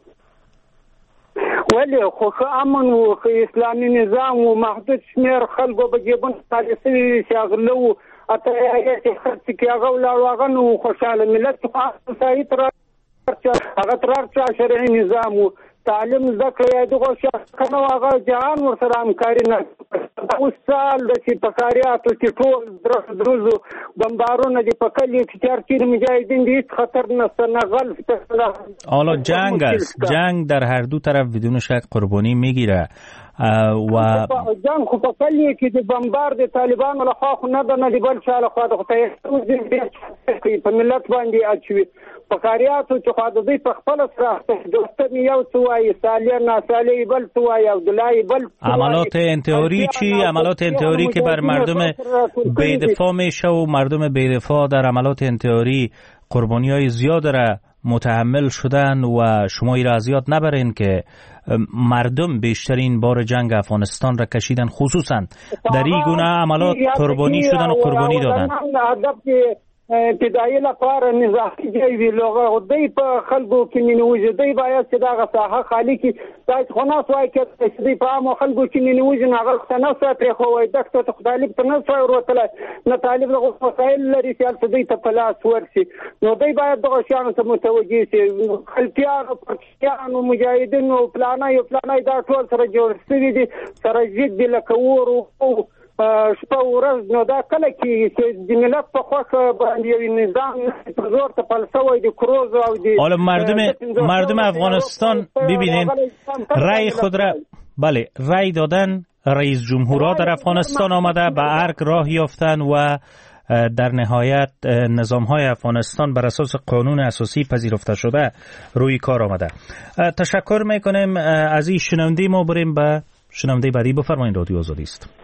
ولی خو امن و اسلامی نظام و محدود شمیر خلقو به جیبون پالیسی شاغلو اته یې خرڅ کې هغه ولاړ هغه نو خوشاله ملت خو صحیح تر هغه تر شرعي نظام تعلیم زکه دغه شخص کنه هغه جهان ورسره همکاري نه اوس سال د چې پکاریاتو چې ټول دروزو بمبارونه دي په کلی کې چیر مجاهدین دي خطر نه غلط. حالا جنگ است، جنگ در هر دو طرف بدون شک قربانی میگیره و جنگ خو په کلی کې د بمبار د طالبانو له خوا نه د نړیوال شاله خوا د خدای په ملت باندې اچوي پکاریاتو چې خو د دې په خپل سره دوستن یو سوای سالیان ناسالی بل سوای او دلای بل عملات انتحاری چی؟ عملات انتحاری که بر مردم بی‌دفاع میشه و مردم بی‌دفاع در عملات انتحاری قربانی‌های زیاد را متحمل شدن و شما این را از یاد نبرین که مردم بیشترین بار جنگ افغانستان را کشیدن، خصوصا در این گونه عملات قربانی شدن و قربانی دادن. ابتدایي لپاره نظامی جوی لغه دی په خلکو کې منوځي دی باید چې دا غساحه خالی کې دا خلاص وای کې دی په عام خلکو کې منوځي نه غلط نه ساتي خو وای دغه ته طالب ته نه څو ورتل نه طالب له وسایل لري چې دی ته پلاس ورسي نو دی باید دغه شان ته متوجي شي خلکیانو پرچیانو مجاهدینو پلانای دا ټول سره جوړ شوی دي سره جد لکه ورو شپه ورځ نو دا کله کې د ملت په خوښه باندې نظام پر زور ته پلسوي د کروز او د حالا مردم افغانستان ببینین رأی خود را بله رأی دادن، رئیس جمهورها در افغانستان آمده به ارگ راه یافتن و در نهایت نظام‌های افغانستان بر اساس قانون اساسی پذیرفته شده روی کار آمده. تشکر میکنیم از این شنونده. ما بریم به شنونده بعدی. بفرمایید. رادیو آزادی است.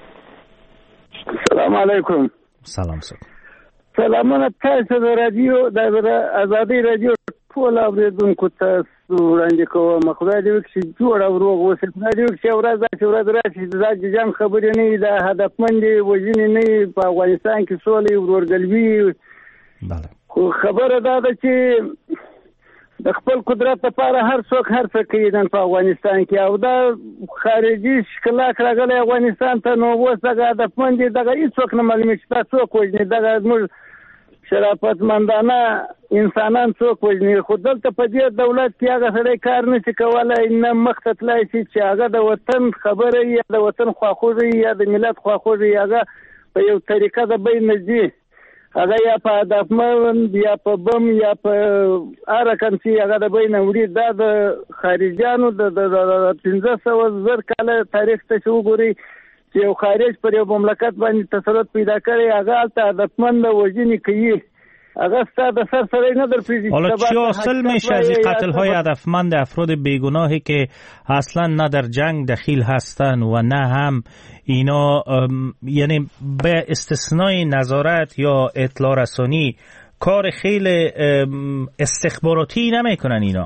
سلام علیکم. سلام سر. سلامونه تاسو د رادیو د آزادۍ رادیو ټول اوریدونکو ته وړاندې کوم. خدای دې وکړي جوړ او روغ اوسئ. خدای دې وکړي ورځ راشي د جنګ خبرې نه د هدفمند وژنې نه په افغانستان کې سولې ورورګلوي. بله. خو خبره ده چې د خپل قدرت لپاره هر څوک هر څه کوي په افغانستان کې او دا خارجي ښکلاک راغلی افغانستان ته نو اوس دغه هدفمند دغه هېڅوک نه معلومېږي چې دا څوک وژني. دغه زموږ شرافتمندانه انسانان څوک وژني. خو دلته په دې دولت کې هغه سړی کار نشي کولی نه مخ ته تللی شي چې هغه د وطن خبره یا د وطن خواخوږي یا د ملت خواخوږي هغه په یو طریقه د بین ځي هغه یا په هدفمند یا په بم یا په هر رقم چې هغه د بین وړي. دا د خارجیانو د 1500 زر کاله تاریخ ته چې وګورئ چې یو خارج پر یو مملکت باندې تسلط پیدا کړي هغه هلته هدفمند وژنې کوي. اگر سر سر ندر پیزی. حالا چی حاصل میشه از این قتل های هدفمند افراد بیگناهی که اصلا نه در جنگ دخیل هستن و نه هم اینا یعنی به استثنای نظارت یا اطلاع رسانی کار خیلی استخباراتی نمیکنن اینا؟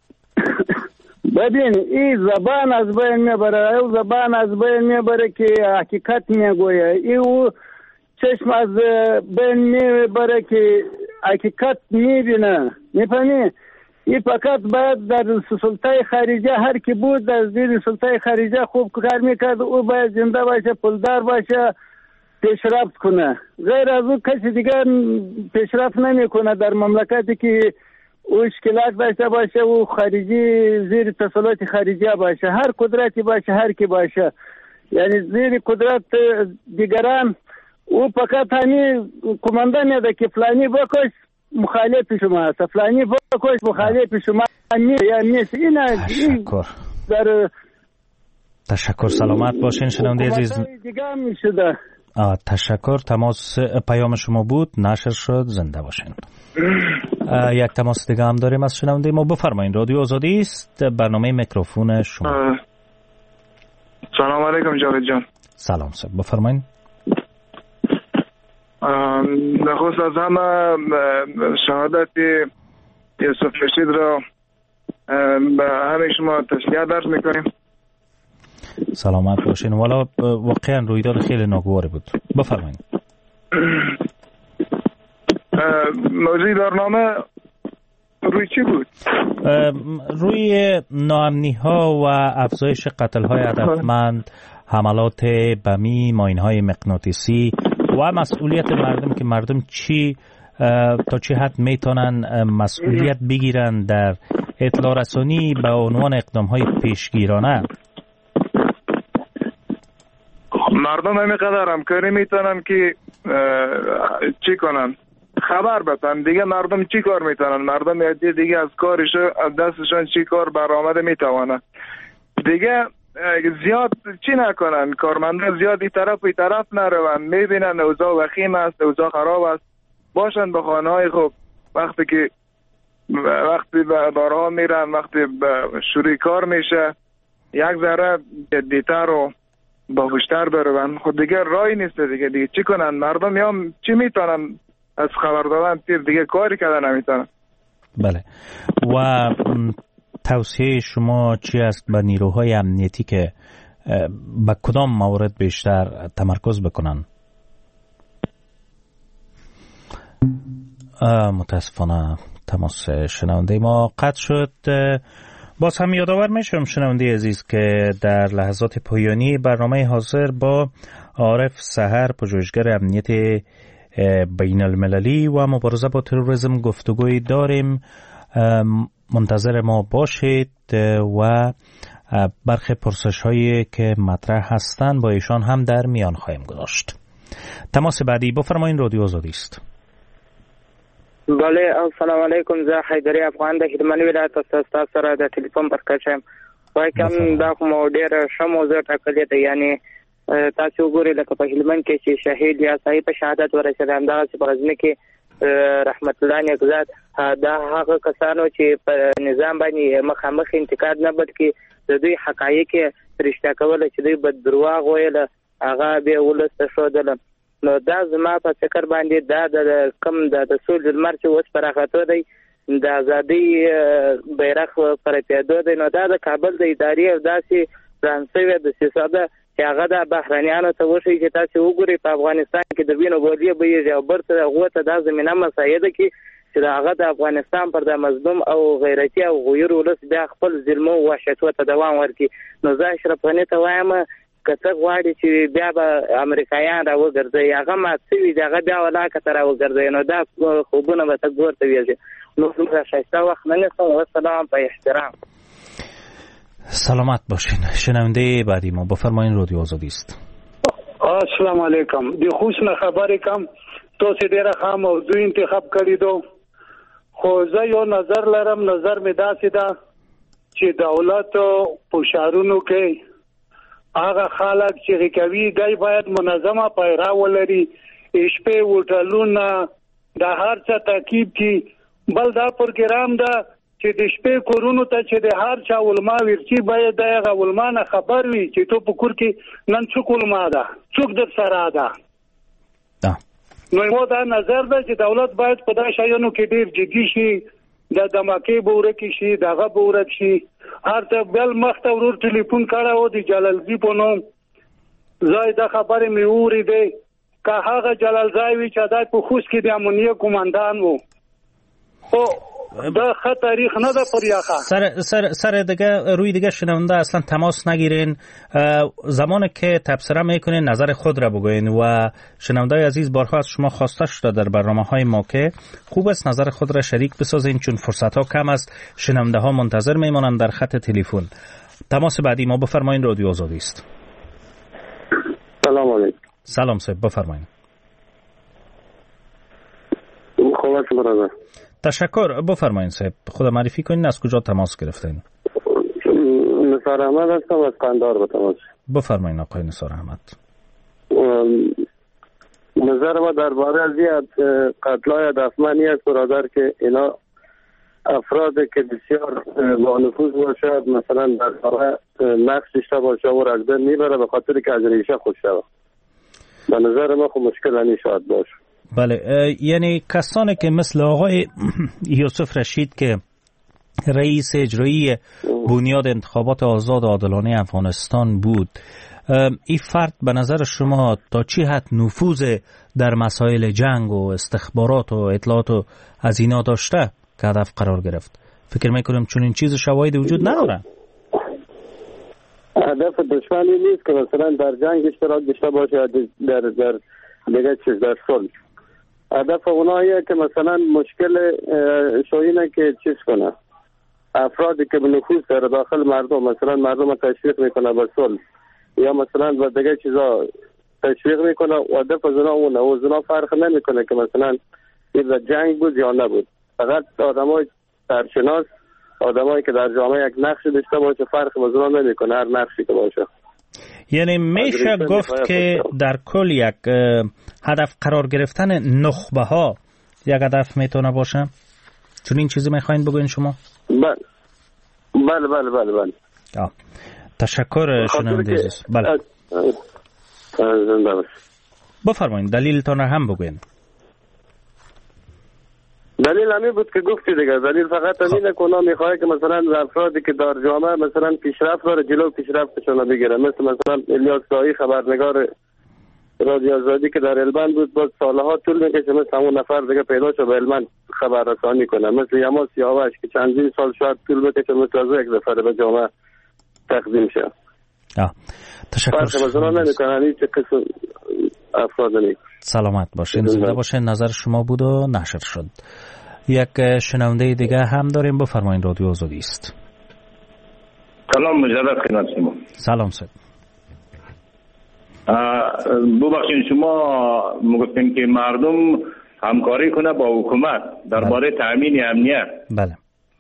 ببین این زبان از بین میبره، این زبان از بین میبره که حقیقت میگویه، این چشم از بین میبره که حقیقت میبینه. میفهمی؟ این فقط باید در سلطه خارجه هر کی بود در زیر سلطه خارجه خوب کار میکرد، او باید زنده باشه، پولدار باشه، پیشرفت کنه. غیر از او کسی دیگر پیشرفت نمیکنه در مملکتی که او اشکالات داشته باشه، او خارجی زیر تسلط خارجه باشه، هر قدرتی باشه، هر کی باشه، یعنی زیر قدرت دیگران. او فقط همین کمانده میده که فلانی بکش مخالف شما است، فلانی بکش مخالف شما نیست. تشکر. در تشکر. سلامت باشین شنونده عزیز. تشکر. تماس پیام شما بود، نشر شد. زنده باشین. یک تماس دیگه هم داریم از شنونده ما. بفرمایین. رادیو آزادی است، برنامه میکروفون شما. سلام علیکم جاوید جان. سلام سر. بفرمایین. نخست از همه شهادت یوسف رشید را به همه شما تسلیت عرض میکنیم. سلامت باشین. والا واقعا رویداد خیلی ناگواری بود. بفرمایید. موضوع برنامه روی چی بود؟ روی ناامنی ها و افزایش قتل های هدفمند، حملات بمی، ماین های مغناطیسی و مسئولیت مردم که مردم تا چه حد میتونن مسئولیت بگیرن در اطلاع رسانی به عنوان اقدام‌های پیشگیرانه. مردم همینقدر همکاری میتونن که چی کنن، خبر بدن دیگه. مردم چی کار میتونن؟ مردم دیگه از کارش، از دستشان چی کار برآمده میتوانن دیگه. زیاد چی نکنن، کارمندان زیاد این طرف نرون، میبینن اوضاع وخیم است، اوضاع خراب است، باشن به خانه های خوب. وقتی به دارها میرن، وقتی شروع کار میشه، یک ذره جدیتر و باهوشتر برون. خود دیگه رای نیست دیگه چی کنن مردم؟ یا چی میتونن از خبر دادن تیر دیگه کاری کردن نمیتونن. بله. و توصیه شما چی است به نیروهای امنیتی که به کدام موارد بیشتر تمرکز بکنن؟ متاسفانه تماس شنونده ما قطع شد. باز هم یادآور میشم شنونده عزیز که در لحظات پایانی برنامه حاضر با عارف سحر، پژوهشگر امنیت بین المللی و مبارزه با تروریسم گفتگوی داریم. منتظر ما باشید و برخی پرسش هایی که مطرح هستند با ایشان هم در میان خواهیم گذاشت. تماس بعدی بفرمایید. رادیو آزادی است. بله، السلام علیکم. زه حیدری افغان د هلمند ولایت تاسو سره د ټلیفون پر کچم وای کوم دا کوم ډیر ښه موضوع ټاکلې ده. یعنی تاسو وګورئ لکه په هلمند کې چې شهید یا صحیح په شهادت ورسېد، همدغسې په غزني کې رحمت الله نیکزاد، دا هغه کسانو چې په نظام باندې مخامخ انتقاد نه بلکې د دوی حقایق رښتیا کوله، چې دوی به دروغ ویله هغه بیا ولس ته ښودله. نو دا زما په فکر باندې دا د کم د سولې لمر چې اوس پراخېدو دی، د ازادۍ بیرغ پرتېدو دی، نو دا د کابل د ادارې او داسې پلان شوې دسیسه ده چې هغه د بهرنیانو ته وښیي چې تاسې وګورئ په افغانستان کې د وینو ګولې بهیږي او برته هغو ته دا زمینه مساعده کړي چې د هغه د افغانستان پر د مظلوم او غیرتي او غیر ولس بیا خپل ظلمو او وحشتو ته دوام ورکړي. نو زه اشرف غني ته وایم که څه غواړي چې بیا به امریکایان را وګرځي، هغه مات شوي دي، هغه بیا ولاکه ته را وګرځي، نو دا خوبونه به ته ګور ته ویږي. نو دومره ښایسته وخت نه نیسم. والسلام په احترام. سلامت باشین. شنونده بعدی ما بفرمایین. رادیو آزادی است. السلام علیکم. د خوشنه خبرې کم تاسو ډیره ښه موضوع انتخاب کړی دو، خو زه یو نظر لرم. نظر مې داسې ده چې دولت په شهرونو کې هغه خلک چې کوي دی باید منظمه پیرا ولري، شپې هوټلونه د هر څه تعقیب کی. بل دا پروګرام ده چې د شپې کورونو ته چې د هر چا علما ورچی باید دغه علما نه خبر وي چې تو په کور کې نن څوک علما ده، څوک در سره ده. نو یو دا نظر ده چې دولت باید په دا شایانو کې ډیر جدي شي، د دماکې به ورکې شي، دغه به ورک شي. هر څه بل مخته ورور ټلیفون کړه د جلالزی په نوم ځای د خبرې مې اورېدې که هغه جلال ځای وي چې دا په خوست کې د امنیه قومندان و. خو دا خط تاریخ نه ده پر یاخه سر دیگه روی دیگه شنونده اصلا تماس نگیرین. زمانی که تبصره میکنین نظر خود را بگوین و شنونده عزیز بارها از شما خواسته شده در برنامه های ما که خوب است نظر خود را شریک بسازین، چون فرصت ها کم است. شنونده ها منتظر میمانند در خط تلفن. تماس بعدی ما بفرمایین. رادیو آزادی است. سلام علیکم. سلام صاحب بفرمایین. خوب است برادر. تشکر. بفرمایید صاحب، خود معرفی کنین، از کجا تماس گرفتین؟ نثار احمد هستم از قندهار به تماس. بفرمایید آقای نثار احمد. نظر ما درباره از قتل‌های دفمنی است برادر که اینا افرادی که بسیار با نفوذ باشد، مثلا در کار نقش داشته باشه و رقبه میبره به خاطر که از ریشه خود شود. به نظر ما خب مشکل همین شاید باشه. بله، یعنی کسانی که مثل آقای یوسف رشید که رئیس اجرایی بنیاد انتخابات آزاد و عادلانه افغانستان بود، این فرد به نظر شما تا چی حد نفوذ در مسائل جنگ و استخبارات و اطلاعات و از اینا داشته که هدف قرار گرفت؟ فکر میکنم چون این چیز شواهد وجود نداره. هدف دشمنی نیست که مثلا در جنگ اشتراک داشته باشه، در دیگه چیز در صلح. هدف اوناییه که مثلا مشکل شوینه که چیز کنه، افرادی که به نفوذ داره داخل مردم، مثلا مردم تشویق میکنه به صلح یا مثلا به دیگه چیزا تشویق میکنه. هدف از اونها و از اونها فرق نمیکنه که مثلا این جنگ بود یا نبود. فقط آدمای سرشناس، آدمایی که در جامعه یک نقشی داشته باشه، فرق از اونها نمیکنه هر نقشی که باشه. یعنی میشه گفت که در کل یک هدف قرار گرفتن نخبه ها یک هدف میتونه باشه؟ چون این چیزی میخواین بگوین شما؟ بله. تشکر شنونده عزیز. بله. بفرمایید دلیلتان را هم بگوین. دلیل همین بود که گفتی دیگه. دلیل فقط همینه که اونا میخواه که مثلا افرادی که در جامعه مثلا پیشرفت داره جلو پیشرفتشون بگیره، مثلا الیاس دایی خبرنگار رادیو آزادی که در هلمند بود، باز سالها طول میکشه مثل همون نفر دیگه پیدا شد به هلمند خبررسانی کنه، مثل یما سیاوش که چندین سال شاید طول بکشه مثل از یک دفعه به جامعه تقدیم شه. تشکر. مثلا نمیکنن هیچ قسم افراد نمیکنن. سلامت باشین، زنده باشین. نظر شما بود و نشر شد. یک شنونده دیگه هم داریم، بفرمایید. رادیو آزادی است. سلام مجدد خدمت شما. سلام سید. ببخشید شما میگفتین که مردم همکاری کنه با حکومت درباره تامین امنیت. بله.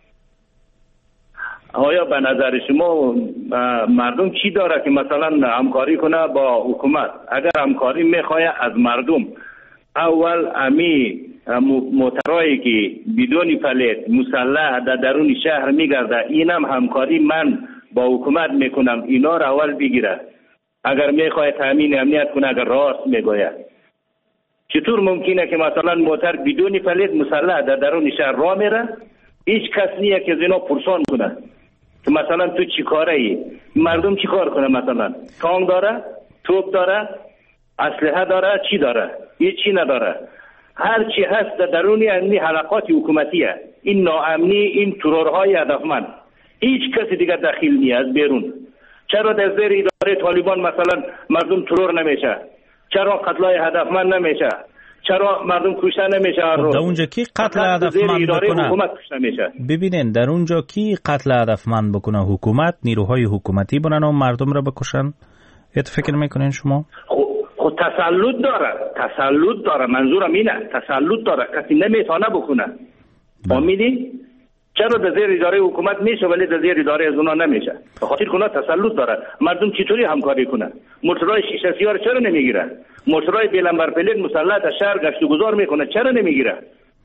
آیا به نظر شما مردم چی داره که مثلا همکاری کنه با حکومت؟ اگر همکاری میخواه از مردم، اول امی موترایی که بدون پلیت مسلح در درون شهر میگرده، اینم همکاری من با حکومت میکنم، اینا را اول بگیره. اگر میخواه تامین امنیت کنه، اگر راست میگوید، چطور ممکنه که مثلا موتر بدون پلیت مسلح در درون شهر راه میره، هیچ کس نیه که اینا پرسان کنه که مثلا تو چی کاره ای؟ مردم چی کار کنه؟ مثلا تانک داره، توپ داره، اسلحه داره، چی داره؟ هیچی نداره. هر چی هست در درون این حلقات حکومتیه. این ناامنی، این ترورهای هدفمند، هیچ کسی دیگه داخل نیست از بیرون. چرا در زیر اداره طالبان مثلا مردم ترور نمیشه؟ چرا قتلای هدفمند نمیشه؟ چرا مردم کشته نمیشه؟ در اونجا کی قتل هدفمند بکنه؟ ببینین در اونجا کی قتل هدفمند بکنه؟ حکومت، نیروهای حکومتی بونن و مردم را بکشن. ایت فکر میکنین شما؟ خود تسلط داره. منظورم اینه، تسلط داره، کسی نمیتونه بکنه. فهمیدی؟ چرا در زیر اداره حکومت میشه ولی در زیر اداره از اونا نمیشه؟ به خاطر کنه تسلط داره. مردم چطوری همکاری کنه؟ موتورای شیشه سیاه چرا نمیگیره؟ موتورای بیلنبر پلیت مسلح در شهر گشت و گذار میکنه، چرا نمیگیره؟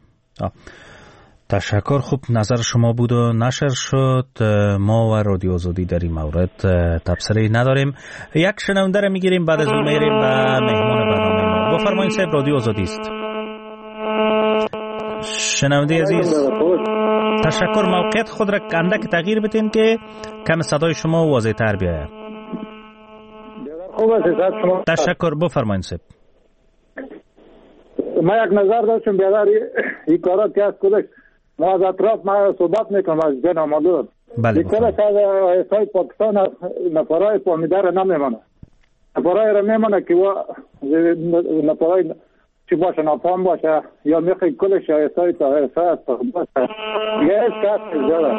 تشکر. خوب نظر شما بود و نشر شد. ما و رادیو آزادی در این مورد تبصره نداریم. یک شنونده رو میگیریم، بعد از اون میریم به مهمان برنامه ما. بفرمایید صاحب، رادیو آزادی است. شنونده عزیز تشکر. موقعیت خود را اندک تغییر بدین که کم صدای شما واضح تر بیاید. خوب است شما. تشکر. بفرمایید صاحب. ما یک نظر داشتم بیادر این کارات که از کلش ما از اطراف ما صحبت میکنم از جن آمدود. بله. کلش از ایسای پاکستان نفرای فامیده را نمیمانه. نفرای را میمانه که نفرای چی باشه نفهم باشه یا میخوای کلش ایسای تا ایسای از باشه. یه از کس زده.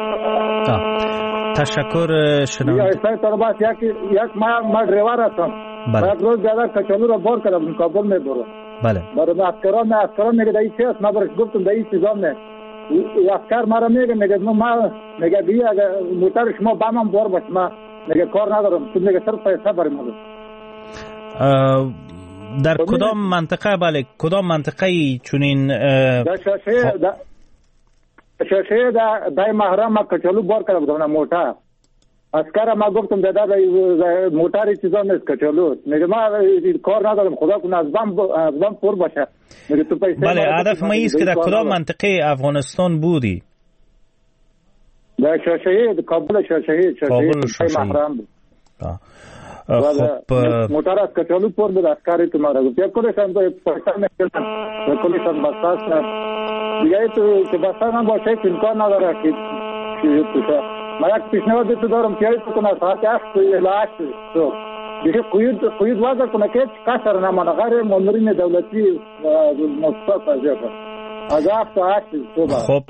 تشکر شنونده. یا ایسای تا باشه یک ما دریور هستم. بله. یک روز بیادر کچالو را بار کردم کابل میبره. بله. برای افکران میگه دایی چی هست؟ ما برش گفتم دایی چیزام نه. افکر مرا میگه ما میگه دیگه اگر موتر شما بامم بار باش ما میگه کار ندارم. تو میگه صرف پیسه برای ما. در کدام منطقه؟ بله کدام منطقه ای چونین در شاشه دای محرم ما کچالو بار کرده بودم موتر. اسکر ما گفتم دادا موتر چیزا نیست کچالو. میگه ما کار ندارم خدا کنه از بام پر باشه. میگه تو پیسه. بله هدف ما است که در کدام منطقه افغانستان بودی؟ در شاشه کابل شاشه محرم بود. خب موتر از کچالو پر بود. اسکر تو ما گفت کلش هم پیسه نمیدن. کلش هم بساس نه. دیگه تو که بساس هم باشه امکان نداره که چیزی تو ما یک پیشنهاد تو دارم که ایت کنه ساعت 8 الی 8 تو دیگه قید وضع کنه که کسر نمانه غیر مامورین دولتی مصطف از 7 تا 8 صبح. خب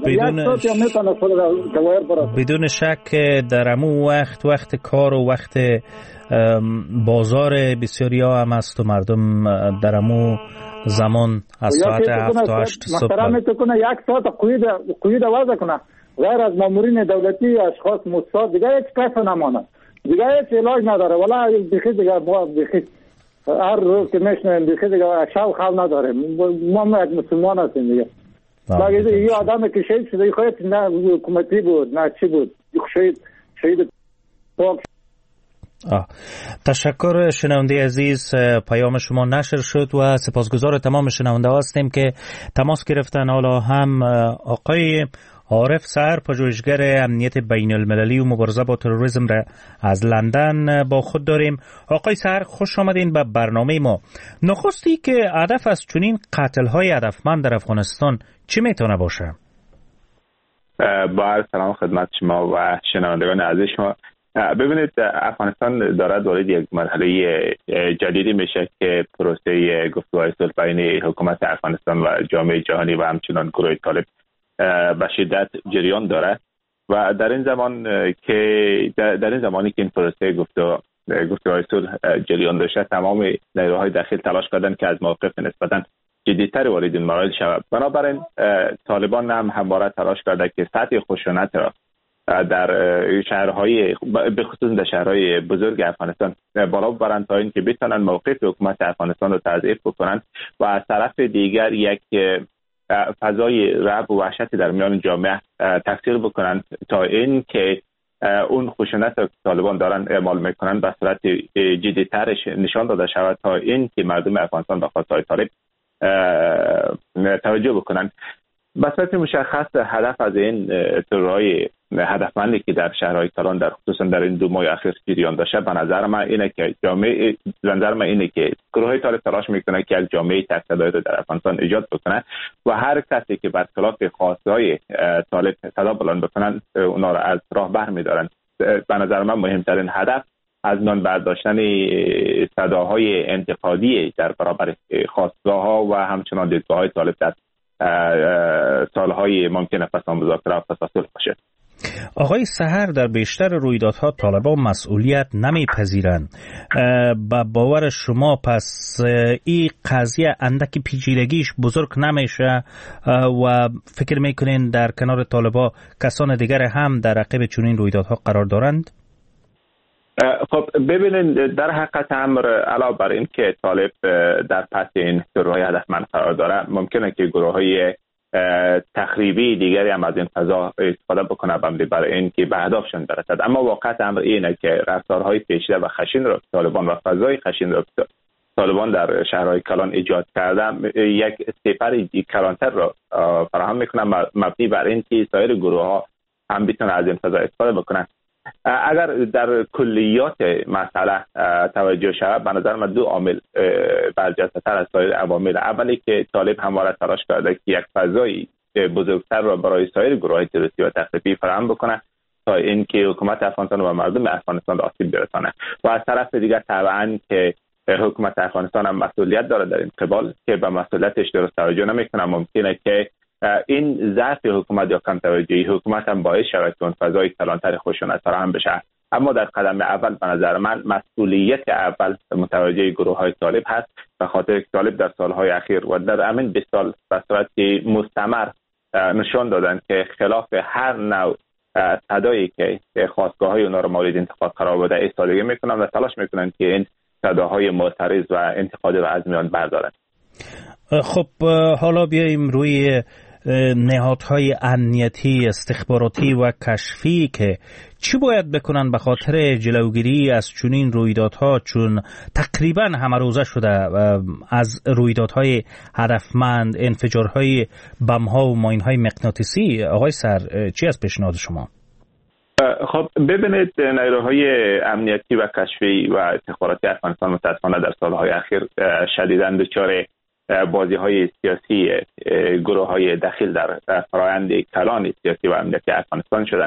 بدون شک در امو وقت کار و وقت بازار بسیاری ها هم است و مردم در امو زمان از ساعت 7 تا 8 صبح مثلا میتونه 1 ساعت قید وضع کنه غیر از مامورین دولتی اشخاص مستعد دیگه هیچ کس نمانه دیگه هیچ علاج نداره ولی بخی دیگه بخی هر روز که میشنیم بخی دیگه شو خال نداره ما یک مسلمان هستیم دیگه باید یه آدم که شهید شده خواهد نه حکومتی بود نه چی بود شهید پاک. تشکر شنونده عزیز، پیام شما نشر شد و سپاسگزار تمام شنونده هستیم که تماس گرفتن. حالا هم آقای عارف سحر، پژوهشگر امنیت بین المللی و مبارزه با تروریسم را از لندن با خود داریم. آقای سحر خوش آمدین به برنامه ما. نخستی که هدف از چنین قتل‌های هدفمند در افغانستان چی میتونه باشه؟ با عرض سلام خدمت شما و شنوندگان عزیز شما. ببینید افغانستان دارد وارد یک مرحله جدیدی میشه که پروسه گفتگوهای صلح بین حکومت افغانستان و جامعه جهانی و همچنان گروه طالب به شدت جریان داره و در این زمانی که این پروسه گفتگوهای صلح جریان داشته تمام نیروهای داخل تلاش کردن که از موقف نسبتاً جدی‌تر وارد این مراحل شود. بنابراین طالبان هم همواره تلاش کرده که سطح خشونت را در شهرهای به خصوص در شهرهای بزرگ افغانستان بالا ببرند تا اینکه بتوانند موقف حکومت افغانستان را تضعیف بکنند و از طرف دیگر یک فضای رعب و وحشت در میان جامعه تفسیر بکنند تا اینکه اون خشونت که طالبان دارن اعمال میکنند به صورت جدی‌ترش نشان داده شود تا اینکه مردم افغانستان به خواستهای طالب توجه بکنند. به صورت مشخص هدف از این ترورهای هدفمندی که در شهرهای کلان در خصوصا در این 2 ماه اخیر جریان داشته به نظر من اینه که گروه طالب تلاش میکنه که یک جامعه تک صدایی رو در افغانستان ایجاد بکنه و هر کسی که برخلاف خواستهای طالب صدا بلند بکنن اونا را از راه برمی‌دارن. به نظر من مهمترین هدف از میان برداشتن صداهای انتقادی در برابر خواستگاه‌ها و همچنان دیدگاه‌های طالب در سالهای ممکنه پسان مذاکره و پس صلح باشه. آقای سحر، در بیشتر رویدادها طالبان مسئولیت نمیپذیرند. با باور شما پس این قضیه اندکی پیچیدگیش بزرگ نمیشه و فکر میکنین در کنار طالبان کسان دیگر هم در عقب چنین رویدادها قرار دارند؟ خب ببینید، در حقیقت امر علاوه بر این که طالب در پس این ترورهای هدفمند قرار داره، ممکنه که گروه‌های تخریبی دیگری هم از این فضا استفاده بکنه برای این که به هدفشون برسد. اما واقعیت امر اینه که رفتارهای پیچیده و خشن را طالبان و فضای خشن را طالبان در شهرهای کلان ایجاد کرده یک سپر کلانتر را فراهم میکنه مبنی بر این که سایر گروه‌ها هم بتونن از این فضا استفاده بکنن. اگر در کلیات مسئله توجه شود، به نظر من 2 عامل برجسته‌تر از سایر عوامل. اولی که طالب همواره تلاش کرده که یک فضای بزرگتر را برای سایر گروه‌های تروریستی و تخریبی فراهم بکنه تا اینکه حکومت افغانستان و مردم افغانستان را آسیب برسانه و از طرف دیگر طبعاً که حکومت افغانستان هم مسئولیت داره در این قبال که به مسئولیتش درست توجه نمیکنه. ممکنه که این ضعف حکومت یا کم توجهی حکومت هم باعث شود که اون فضای کلانتر خشونت فراهم بشه. اما در قدم اول به نظر من مسئولیت اول متوجه گروه‌های طالب هست، به خاطر که طالب در سالهای اخیر و در همین 20 سال به صورت مستمر نشان دادن که خلاف هر نوع صدایی که خواستگاه‌های اونا رو مورد انتقاد قرار بده ایستادگی میکنن و تلاش میکنن که این صداهای معترض و انتقادی رو از میان بردارن. خب حالا بیاییم روی نهادهای امنیتی، استخباراتی و کشفی که چی باید بکنن به خاطر جلوگیری از چنین رویدادها، چون تقریبا همه روزه شده از رویدادهای هدفمند، انفجارهای بم‌ها و ماین‌های مغناطیسی. آقای سر، چی از پیشنهاد شما؟ خب ببینید، نیروهای امنیتی و کشفی و استخباراتی افغانستان متأسفانه در سالهای اخیر شدیداً دچار بازی‌های سیاسی گروه‌های داخل در فرآیند کلان سیاسی و امنیتی افغانستان شدند و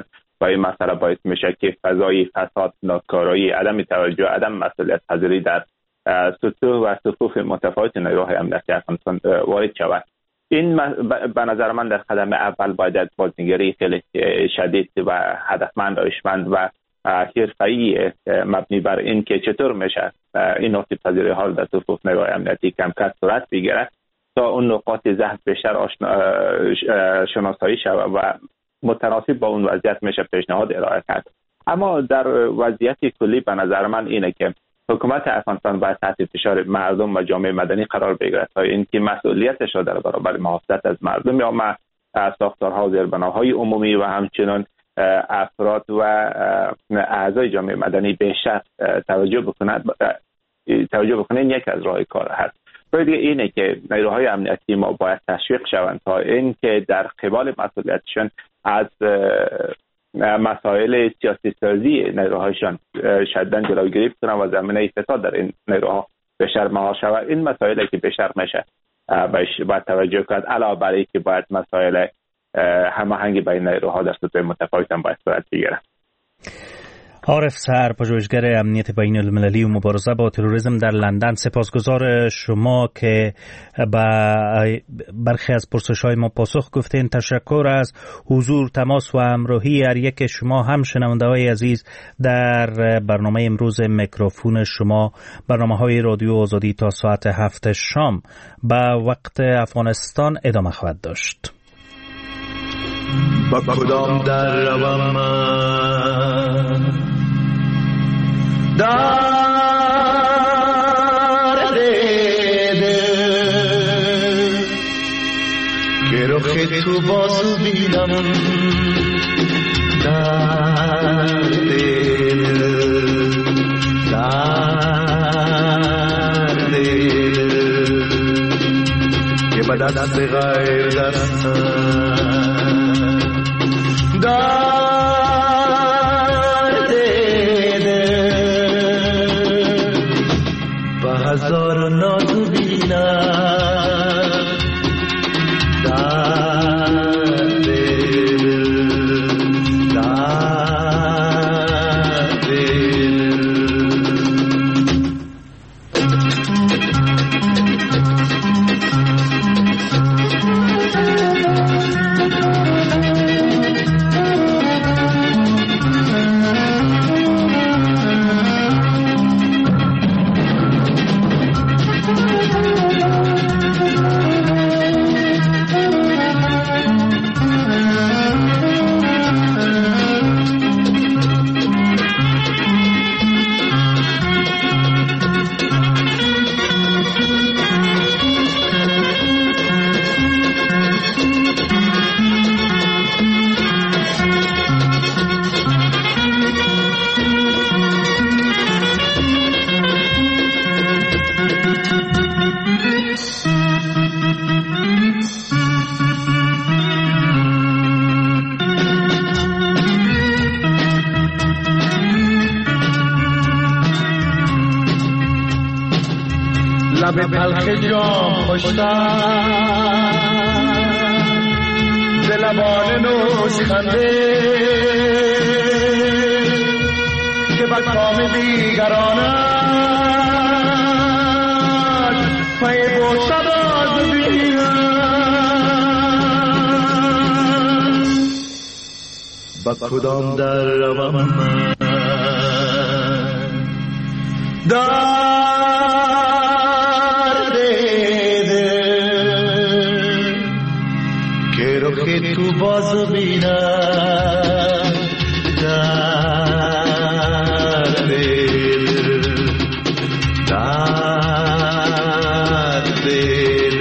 و این مسئله باعث میشه که فضای فساد، ناکارایی، عدم توجه، عدم مسئولیت پذیری در سطوح و صفوف متفاوت نیروهای امنیتی افغانستان وارد شود. این به نظر من در قدم اول باید بازنگری خیلی شدید و هدفمند، دانشمند و حرفه‌ای مبنی بر این که چطور میشه این آسیب پذیری ها در صفوف نیروهای امنیتی کم کم صورت بگیره تا اون نقاط ضعف بیشتر شناسایی شود و متناسب با اون وضعیت میشه پیشنهاد ارائه کرد. اما در وضعیت کلی به نظر من اینه که حکومت افغانستان باید تحت فشار مردم و جامعه مدنی قرار بگیرد تا اینکه مسئولیتش را در برابر محافظت از مردم یا ساختارها و زیربناهای عمومی و همچنین افراد و اعضای جامعه مدنی بیشتر توجه بکنند یک از راه کار هست. راه دیگه اینه که نیروهای امنیتی ما باید تشویق شوند تا اینکه در قبال مسئولیتشان از مسائل سیاسی سازی نیروهایشان شدیداً جلوگیری کنند و زمینه فساد در این نیروها بیشتر مهار شود. این مسائلی که بیشتر میشه باید توجه کرد، علاوه بر اینکه باید مسائل هماهنگی بین نیروها در سطوح متفاوت هم باید صورت بگیرد. عارف سر، پژوهشگر امنیت بین المللی و مبارزه با تروریسم در لندن، سپاسگزار شما که به برخی از پرسش‌های ما پاسخ گفتین. تشکر از حضور، تماس و همراهی هر یک شما، هم شنونده‌های عزیز. در برنامه امروز میکروفون شما برنامه‌های رادیو آزادی تا ساعت 7 شام به وقت افغانستان ادامه خواهد داشت. با کدام در روم من در دیده که رخ تو باز بینم در دیده که به دست غیر دستم در دیده با هزار ناز بینم در دیده در دیده. لب تلخ جام خوشتر ز لبان نوش خنده که بر کام دیگرانت پی باشد از بینم. با کدام در روم من تو باز بینم در دل در دل.